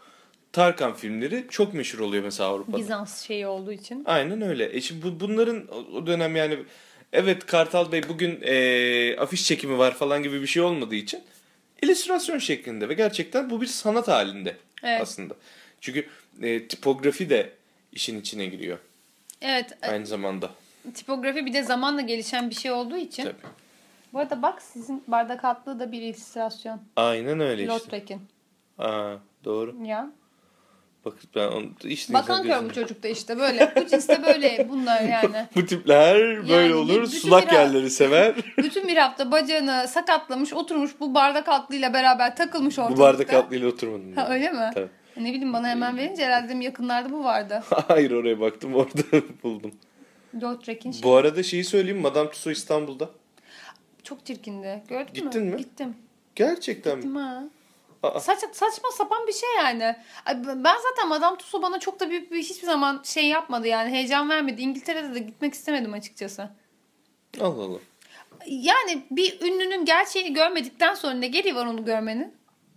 Tarkan filmleri çok meşhur oluyor mesela Avrupa'da. Bizans şeyi olduğu için. Aynen öyle. E şimdi bu, bunların o- o dönem yani evet Kartal Bey bugün e, afiş çekimi var falan gibi bir şey olmadığı için illüstrasyon şeklinde ve gerçekten bu bir sanat halinde Evet. aslında. Çünkü e, tipografi de işin içine giriyor Evet. aynı zamanda. Tipografi bir de zamanla gelişen bir şey olduğu için. Tabii. Bu arada bak sizin bardak altlığı da bir illüstrasyon. Aynen öyle işte. Lothrek'in. Aa, doğru. Ya. Bak ben onu işte Bakan insan kör bu gözünde- çocukta işte böyle. Bu cinste böyle bunlar yani. Bu tipler böyle Yani olur. bütün Sulak bir- yerleri sever. Bütün bir hafta bacağını sakatlamış oturmuş bu bardak altlığıyla beraber takılmış ortalıkta. Bu bardak altlığıyla oturmadım. Ha, öyle mi? Tabii. Ne bileyim bana hemen verince herhalde dedim yakınlarda bu vardı. Hayır oraya baktım orada buldum. Lothrek'in şey. Bu arada şeyi söyleyeyim Madame Tussauds İstanbul'da. Çok çirkindi. Gördün Gittin mü? mi? Gittim. Gerçekten mi? Gittim ha. Aa. Saç, saçma sapan bir şey yani. Ay, ben zaten Madame Tussauds bana çok da büyük bir hiçbir zaman şey yapmadı yani heyecan vermedi. İngiltere'de de gitmek istemedim açıkçası. Allah Allah. Yani bir ünlünün gerçeğini görmedikten sonra ne gereği var onu görmenin?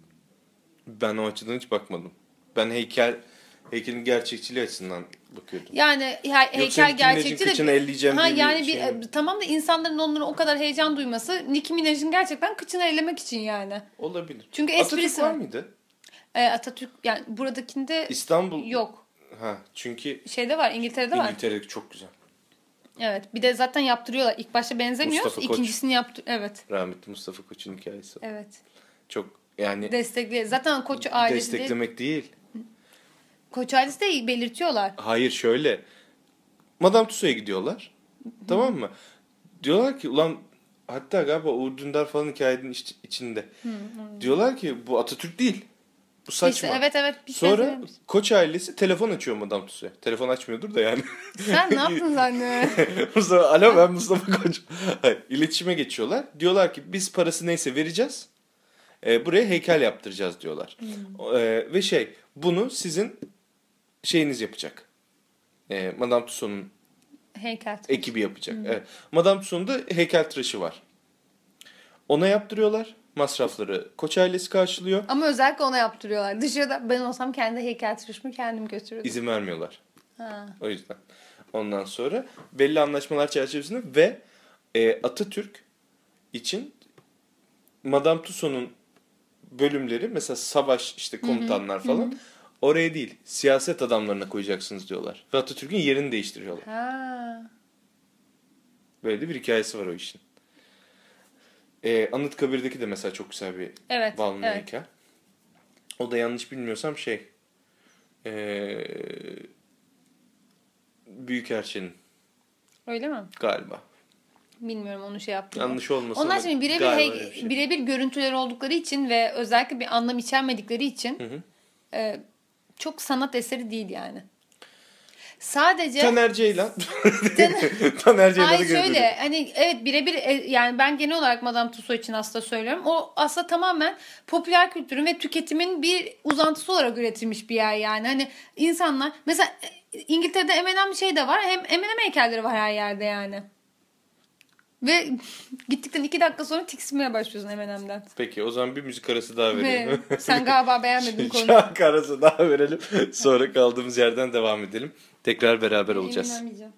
Ben o açıdan hiç bakmadım. Ben heykel heykelin gerçekçiliği açısından bakıyordum. Yani he- Yoksa heykel Nicki Minaj'ın gerçekçi kıçını de elleyeceğim ha diye bir yani bir, şey mi? e, tamam da insanların onlara o kadar heyecan duyması Nicki Minaj'ın gerçekten kıçını ellemek için yani. Olabilir. Çünkü Atatürk esprisi var mıydı? E, Atatürk yani buradakinde İstanbul. yok. Ha çünkü Şeyde var İngiltere'de var. İngiltere'deki çok güzel. Evet. Bir de zaten yaptırıyorlar. İlk başta benzemiyor. Mustafa Koç. İkincisini yaptı. Evet. Rahmetli Mustafa Koç'un hikayesi. Evet. Çok yani Destekli. Zaten Koç ailesi de, desteklemek değil. Koç ailesi de belirtiyorlar. Hayır şöyle. Madame Tussauds'a gidiyorlar. Tamam mı? Diyorlar ki ulan hatta galiba Uğur Dündar falan hikayenin iç- içinde. Diyorlar ki bu Atatürk değil. Bu saçma. İşte, evet evet. Bir şey Sonra söylemiş. Koç ailesi telefon açıyor Madame Tussauds'a. Telefon açmıyordur da yani. Sen ne yaptın zanne? Mustafa, alo ben Mustafa Koç. Hayır, iletişime geçiyorlar. Diyorlar ki biz parası neyse vereceğiz. Ee, buraya heykel yaptıracağız diyorlar. Ee, ve şey bunu sizin şeyiniz yapacak. Ee, Madame Tussauds'un Heykel. ekibi yapacak. Evet. Madame Tussauds'un da heykeltıraşı var. Ona yaptırıyorlar. Masrafları Koç ailesi karşılıyor. Ama özellikle ona yaptırıyorlar. Dışarıda ben olsam kendi heykeltıraşımı kendim götürürdüm. İzin vermiyorlar. Ha. O yüzden. Ondan sonra belli anlaşmalar çerçevesinde ve e, Atatürk için Madame Tussauds'un bölümleri mesela savaş işte komutanlar falan oraya değil siyaset adamlarına koyacaksınız diyorlar. Ve Atatürk'ün yerini değiştiriyorlar. Ha. Böyle de bir hikayesi var o işin. E, Anıtkabir'deki de mesela çok güzel bir Evet, Balmumu evet. heykel. O da yanlış bilmiyorsam şey e, Büyükelçinin Öyle mi? galiba. Bilmiyorum onu şey yaptım. Yanlış olmasın. Onlar ama şimdi birebir galiba hey- öyle bir şey. birebir görüntüler oldukları için ve özellikle bir anlam içermedikleri için hı. e, çok sanat eseri değil yani. Sadece Taner Ceylan. Taner Ceylan'ı Hayır görüyorum. şöyle hani evet birebir e, yani ben genel olarak Madame Tussauds için aslında söylüyorum. O aslında tamamen popüler kültürün ve tüketimin bir uzantısı olarak üretilmiş bir yer yani. Hani insanlar mesela e, İngiltere'de M and M şey de var. Hem M and M heykelleri var her yerde yani. Ve gittikten iki dakika sonra tiksinmeye başlıyorsun M and M'den. Peki o zaman bir müzik arası daha verelim. Ve sen galiba beğenmedin konuyu. Şarkı arası daha verelim. Sonra kaldığımız yerden devam edelim. Tekrar beraber olacağız. Eminlenmeyeceğim.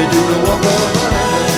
do the walk on honey.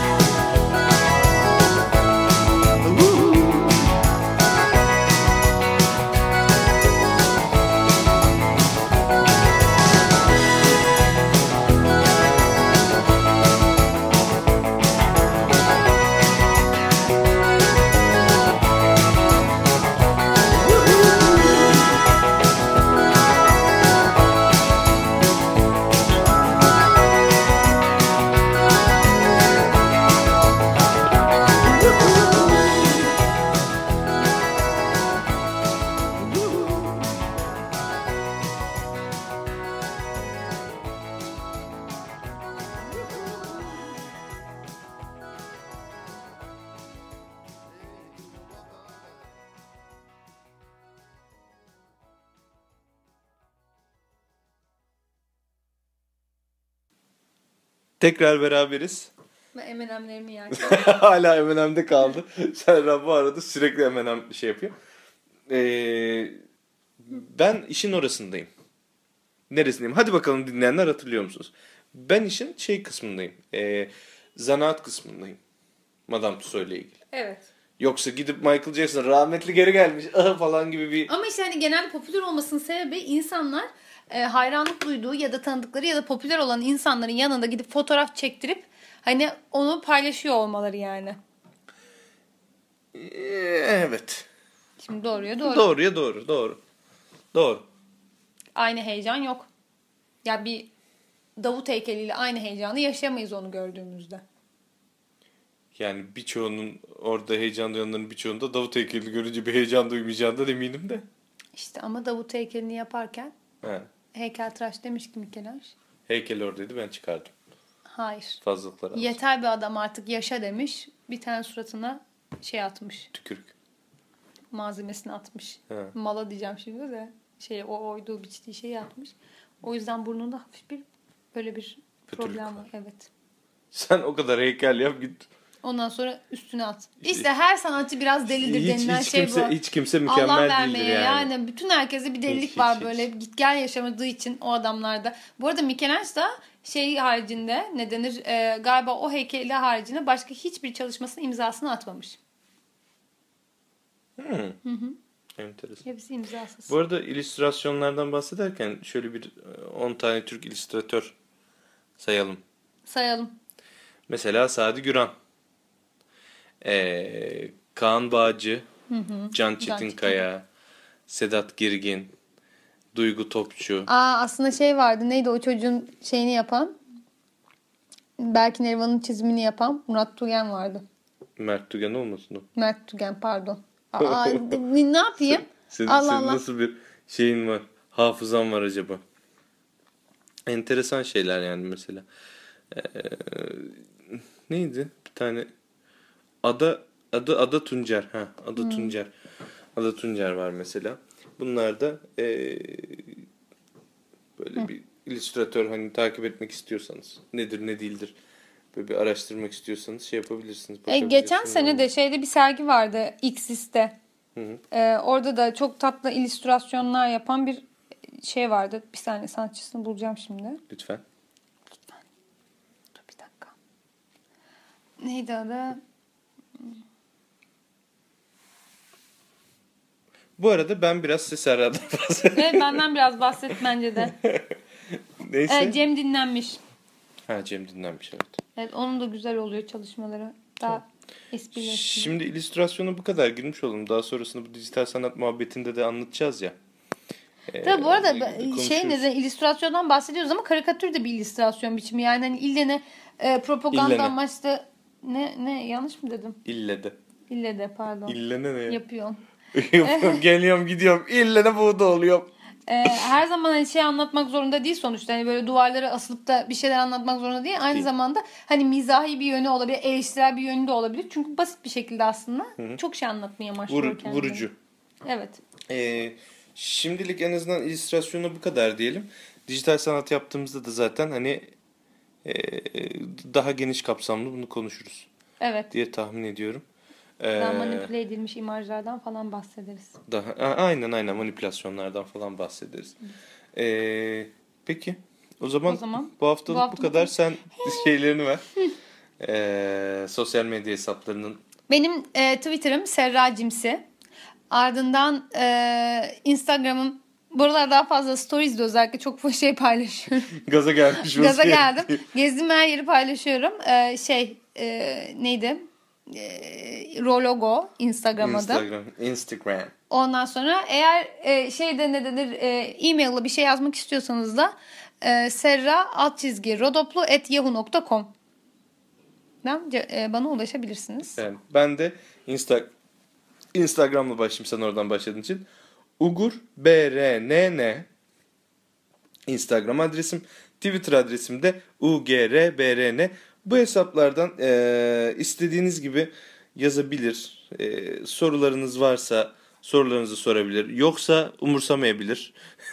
Tekrar beraberiz. Ve M and M'lerimi yerken. Hala M and M'de kaldı. Serra bu arada sürekli M and M şey yapıyor. Ee, ben işin orasındayım. Neresindeyim? Hadi bakalım dinleyenler hatırlıyor musunuz? Ben işin şey kısmındayım. Ee, zanaat kısmındayım. Madame Tussauds ile ilgili. Evet. Yoksa gidip Michael Jackson rahmetli geri gelmiş falan gibi bir... Ama işte hani genelde popüler olmasının sebebi insanlar e, hayranlık duyduğu ya da tanıdıkları ya da popüler olan insanların yanında gidip fotoğraf çektirip hani onu paylaşıyor olmaları yani. Ee, evet. Şimdi doğruya doğru. Doğruya doğru. Doğru. Doğru. Aynı heyecan yok. Ya bir Davut heykeliyle aynı heyecanı yaşayamayız onu gördüğümüzde. Yani birçoğunun orada heyecan duyanların birçoğunda Davut heykelini görünce bir heyecan duymayacağından eminim de. İşte ama Davut heykelini yaparken He. heykeltıraş demiş ki Michelangelo. Heykel oradaydı, ben çıkardım. Hayır. Fazlalıklar aldım. Yeter bir adam artık yaşa demiş. Bir tane suratına şey atmış. Tükürük. Malzemesini atmış. He. Mala diyeceğim şimdi de. Şey, o oyduğu biçtiği şeyi atmış. O yüzden burnunda hafif bir böyle bir Pötürlük problem var. var. Evet. Sen o kadar heykel yap git. Ondan sonra üstüne at. İşte her sanatçı biraz delidir Hiç, denilen hiç şey kimse, bu. hiç kimse Allah mükemmel değildir vermeye yani. yani. Bütün herkese bir delilik Hiç, var hiç, böyle. hiç. Git gel yaşamadığı için o adamlarda. Bu arada Michelangelo da şey haricinde ne denir e, galiba o heykeli haricinde başka hiçbir çalışmasının imzasını atmamış. Hmm. Hı hı. Enteresan. Hepsi imzasız. Bu arada illüstrasyonlardan bahsederken şöyle bir on tane Türk illüstratör sayalım. Sayalım. Mesela Sadi Güran, ee, Kaan Bağcı, Hı hı. Can Çetinkaya, Sedat Girgin, Duygu Topçu. Aa, aslında şey vardı. Neydi o çocuğun şeyini yapan? Berkin Elvan'ın çizimini yapan Murat Tugen vardı. Mert Tügen olmasın o? Mert Tugen pardon. Aa, ne yapayım? Senin, Allah senin Allah. nasıl bir şeyin var? Hafızan var acaba? Enteresan şeyler yani mesela. Ee, neydi? Bir tane Ada adı Ada Tuncer. Ha, Ada Hmm. Tuncer. Ada Tuncer var mesela. Bunlar da ee, böyle Hı. bir illüstratör, hani takip etmek istiyorsanız nedir ne değildir böyle bir araştırmak istiyorsanız şey yapabilirsiniz. E, geçen bakabilirsiniz. sene de şeyde bir sergi vardı X'iste. Hı hı. Ee, orada da çok tatlı illüstrasyonlar yapan bir şey vardı. Bir saniye sanatçısını bulacağım şimdi. Lütfen. Dur bir dakika. Neydi adı? Bu arada ben biraz size Serra'dan bahsedeyim. Evet, benden biraz bahset bence de. Neyse. Evet, Cem dinlenmiş. Ha, Cem dinlenmiş, evet. Evet, onun da güzel oluyor çalışmaları. Daha esprili. Şimdi illüstrasyona bu kadar girmiş olalım. Daha sonrasında bu dijital sanat muhabbetinde de anlatacağız ya. Ee, Tabii bu arada konuşuruz. şey neden illüstrasyondan bahsediyoruz ama karikatür de bir illüstrasyon biçimi. Yani hani ille ne e, propaganda İlle ne? amaçlı ne ne yanlış mı dedim? İlle de. İlle de pardon. İlle ne ne ya? Yapıyorum. Yapıyorum, geliyorum gidiyorum. İlle ne bu da oluyor. Ee, her zaman hani şey anlatmak zorunda değil sonuçta. Hani böyle duvarlara asılıp da bir şeyler anlatmak zorunda değil. Aynı Değil. zamanda hani mizahi bir yönü olabilir, eleştirel bir yönü de olabilir. Çünkü basit bir şekilde aslında Hı hı. çok şey anlatmaya amaçlıyor Vur, kendini. vurucu. Evet. Ee, şimdilik en azından illüstrasyona bu kadar diyelim. Dijital sanat yaptığımızda da zaten hani e, daha geniş kapsamlı bunu konuşuruz Evet. diye tahmin ediyorum. Daha Ee, manipüle edilmiş imajlardan falan bahsederiz. Daha a- aynen aynen manipülasyonlardan falan bahsederiz. Ee, peki O zaman, O zaman bu haftalık bu bu, haftalık- kadar. Sen şeylerini ver. Ee, sosyal medya hesaplarının. Benim e, Twitter'ım Serra Cimsi. Ardından e, Instagram'ım. Buralar daha fazla stories de özellikle çok şey paylaşıyorum. Gaza gelmiş. Gaza vaziyette. geldim. Gezdiğim her yeri paylaşıyorum. E, şey e, neydi? E, Rologo Instagram adı. Instagram. Instagram. Ondan sonra eğer e, şeyde ne denir e, e-mail'la bir şey yazmak istiyorsanız da e, serra alt çizgi rodoplu at yahoo nokta com e, bana ulaşabilirsiniz. Yani ben de Insta Instagram'la başlayayım, sen oradan başladığın için. Ugur B R N N Instagram adresim. Twitter adresim de U G R B R N. Bu hesaplardan e, istediğiniz gibi yazabilir. E, sorularınız varsa sorularınızı sorabilir. Yoksa umursamayabilir.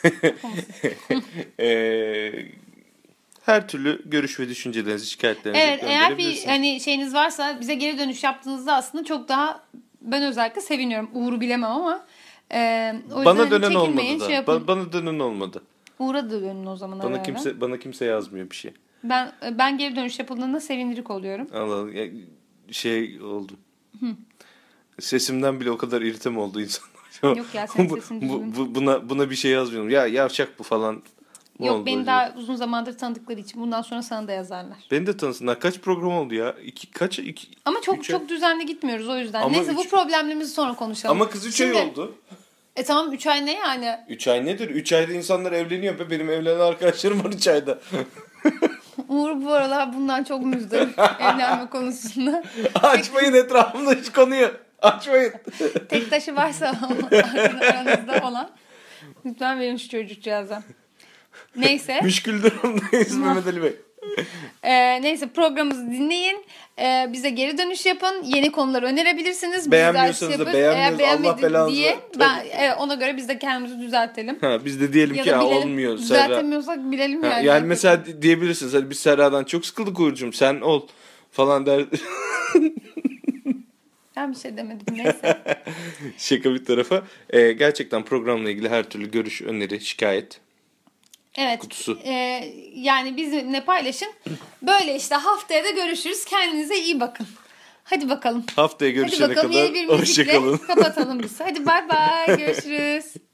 e, her türlü görüş ve düşüncelerinizi, şikayetlerinizi Evet, eğer bir gönderebilirsiniz. hani şeyiniz varsa bize geri dönüş yaptığınızda aslında çok daha ben özellikle seviniyorum. Uğur'u bilemem ama e, o yüzden Bana hani dönen çekinmeyin, olmadı da. şey yapın. Ba- bana dönen olmadı. Uğur'a da dönün o zaman. Bana arada. kimse bana kimse yazmıyor bir şey. Ben ben geri dönüş yapıldığında sevinirik oluyorum. Allah Allah, ya- şey oldu. Sesimden bile o kadar iritem oldu insanlar. Yok ya, senin Bu- sesin bu, düzgün. bu, buna buna bir şey yazmıyorum. Ya yavşak bu falan. Ne Yok, oldu beni acaba? daha uzun zamandır tanıdıkları için bundan sonra sana da yazarlar. Beni de tanısınlar. Kaç program oldu ya? İki, kaç? Iki, Ama çok üç ay- çok düzenli gitmiyoruz o yüzden. Ama Neyse üç- bu problemlerimizi sonra konuşalım. Ama kız üç ay Şimdi- oldu. E tamam, üç ay ne yani? üç ay nedir? üç ayda insanlar evleniyor be. Benim evlenen arkadaşlarım var üç ayda. Uğur bu aralar bundan çok müzdarip evlenme konusunda. Açmayın etrafımda hiç konuyu. Açmayın. Tek taşı varsa aranızda olan lütfen verin şu çocukcağıza. Neyse. Müşkül durumdayız Mehmet Ali Bey. Ee, neyse programımızı dinleyin. Ee, bize geri dönüş yapın. Yeni konular önerebilirsiniz. Biz Beğenmiyorsanız de da yaparız. beğenmiyoruz. Eğer Allah beğenmedik belanızı diye ver- ben, evet, ona göre biz de kendimizi düzeltelim. Ha, biz de diyelim Ya ki da ha, bilelim. olmuyor Serra. Düzeltemiyorsak bilelim Ha, yani. yani mesela di- diyebilirsiniz. Hadi biz Serra'dan çok sıkıldık Uğur'cum, sen ol falan der. Ben bir şey demedim, neyse. Şaka bir tarafa. Ee, gerçekten programla ilgili her türlü görüş, öneri, şikayet. Evet. Kutusu. E, yani bizimle paylaşın. Böyle işte haftaya da görüşürüz. Kendinize iyi bakın. Hadi bakalım. Haftaya Hadi görüşene bakalım, kadar yeni bir müzikle hoşçakalın. kapatalım biz. Hadi bay bay, görüşürüz.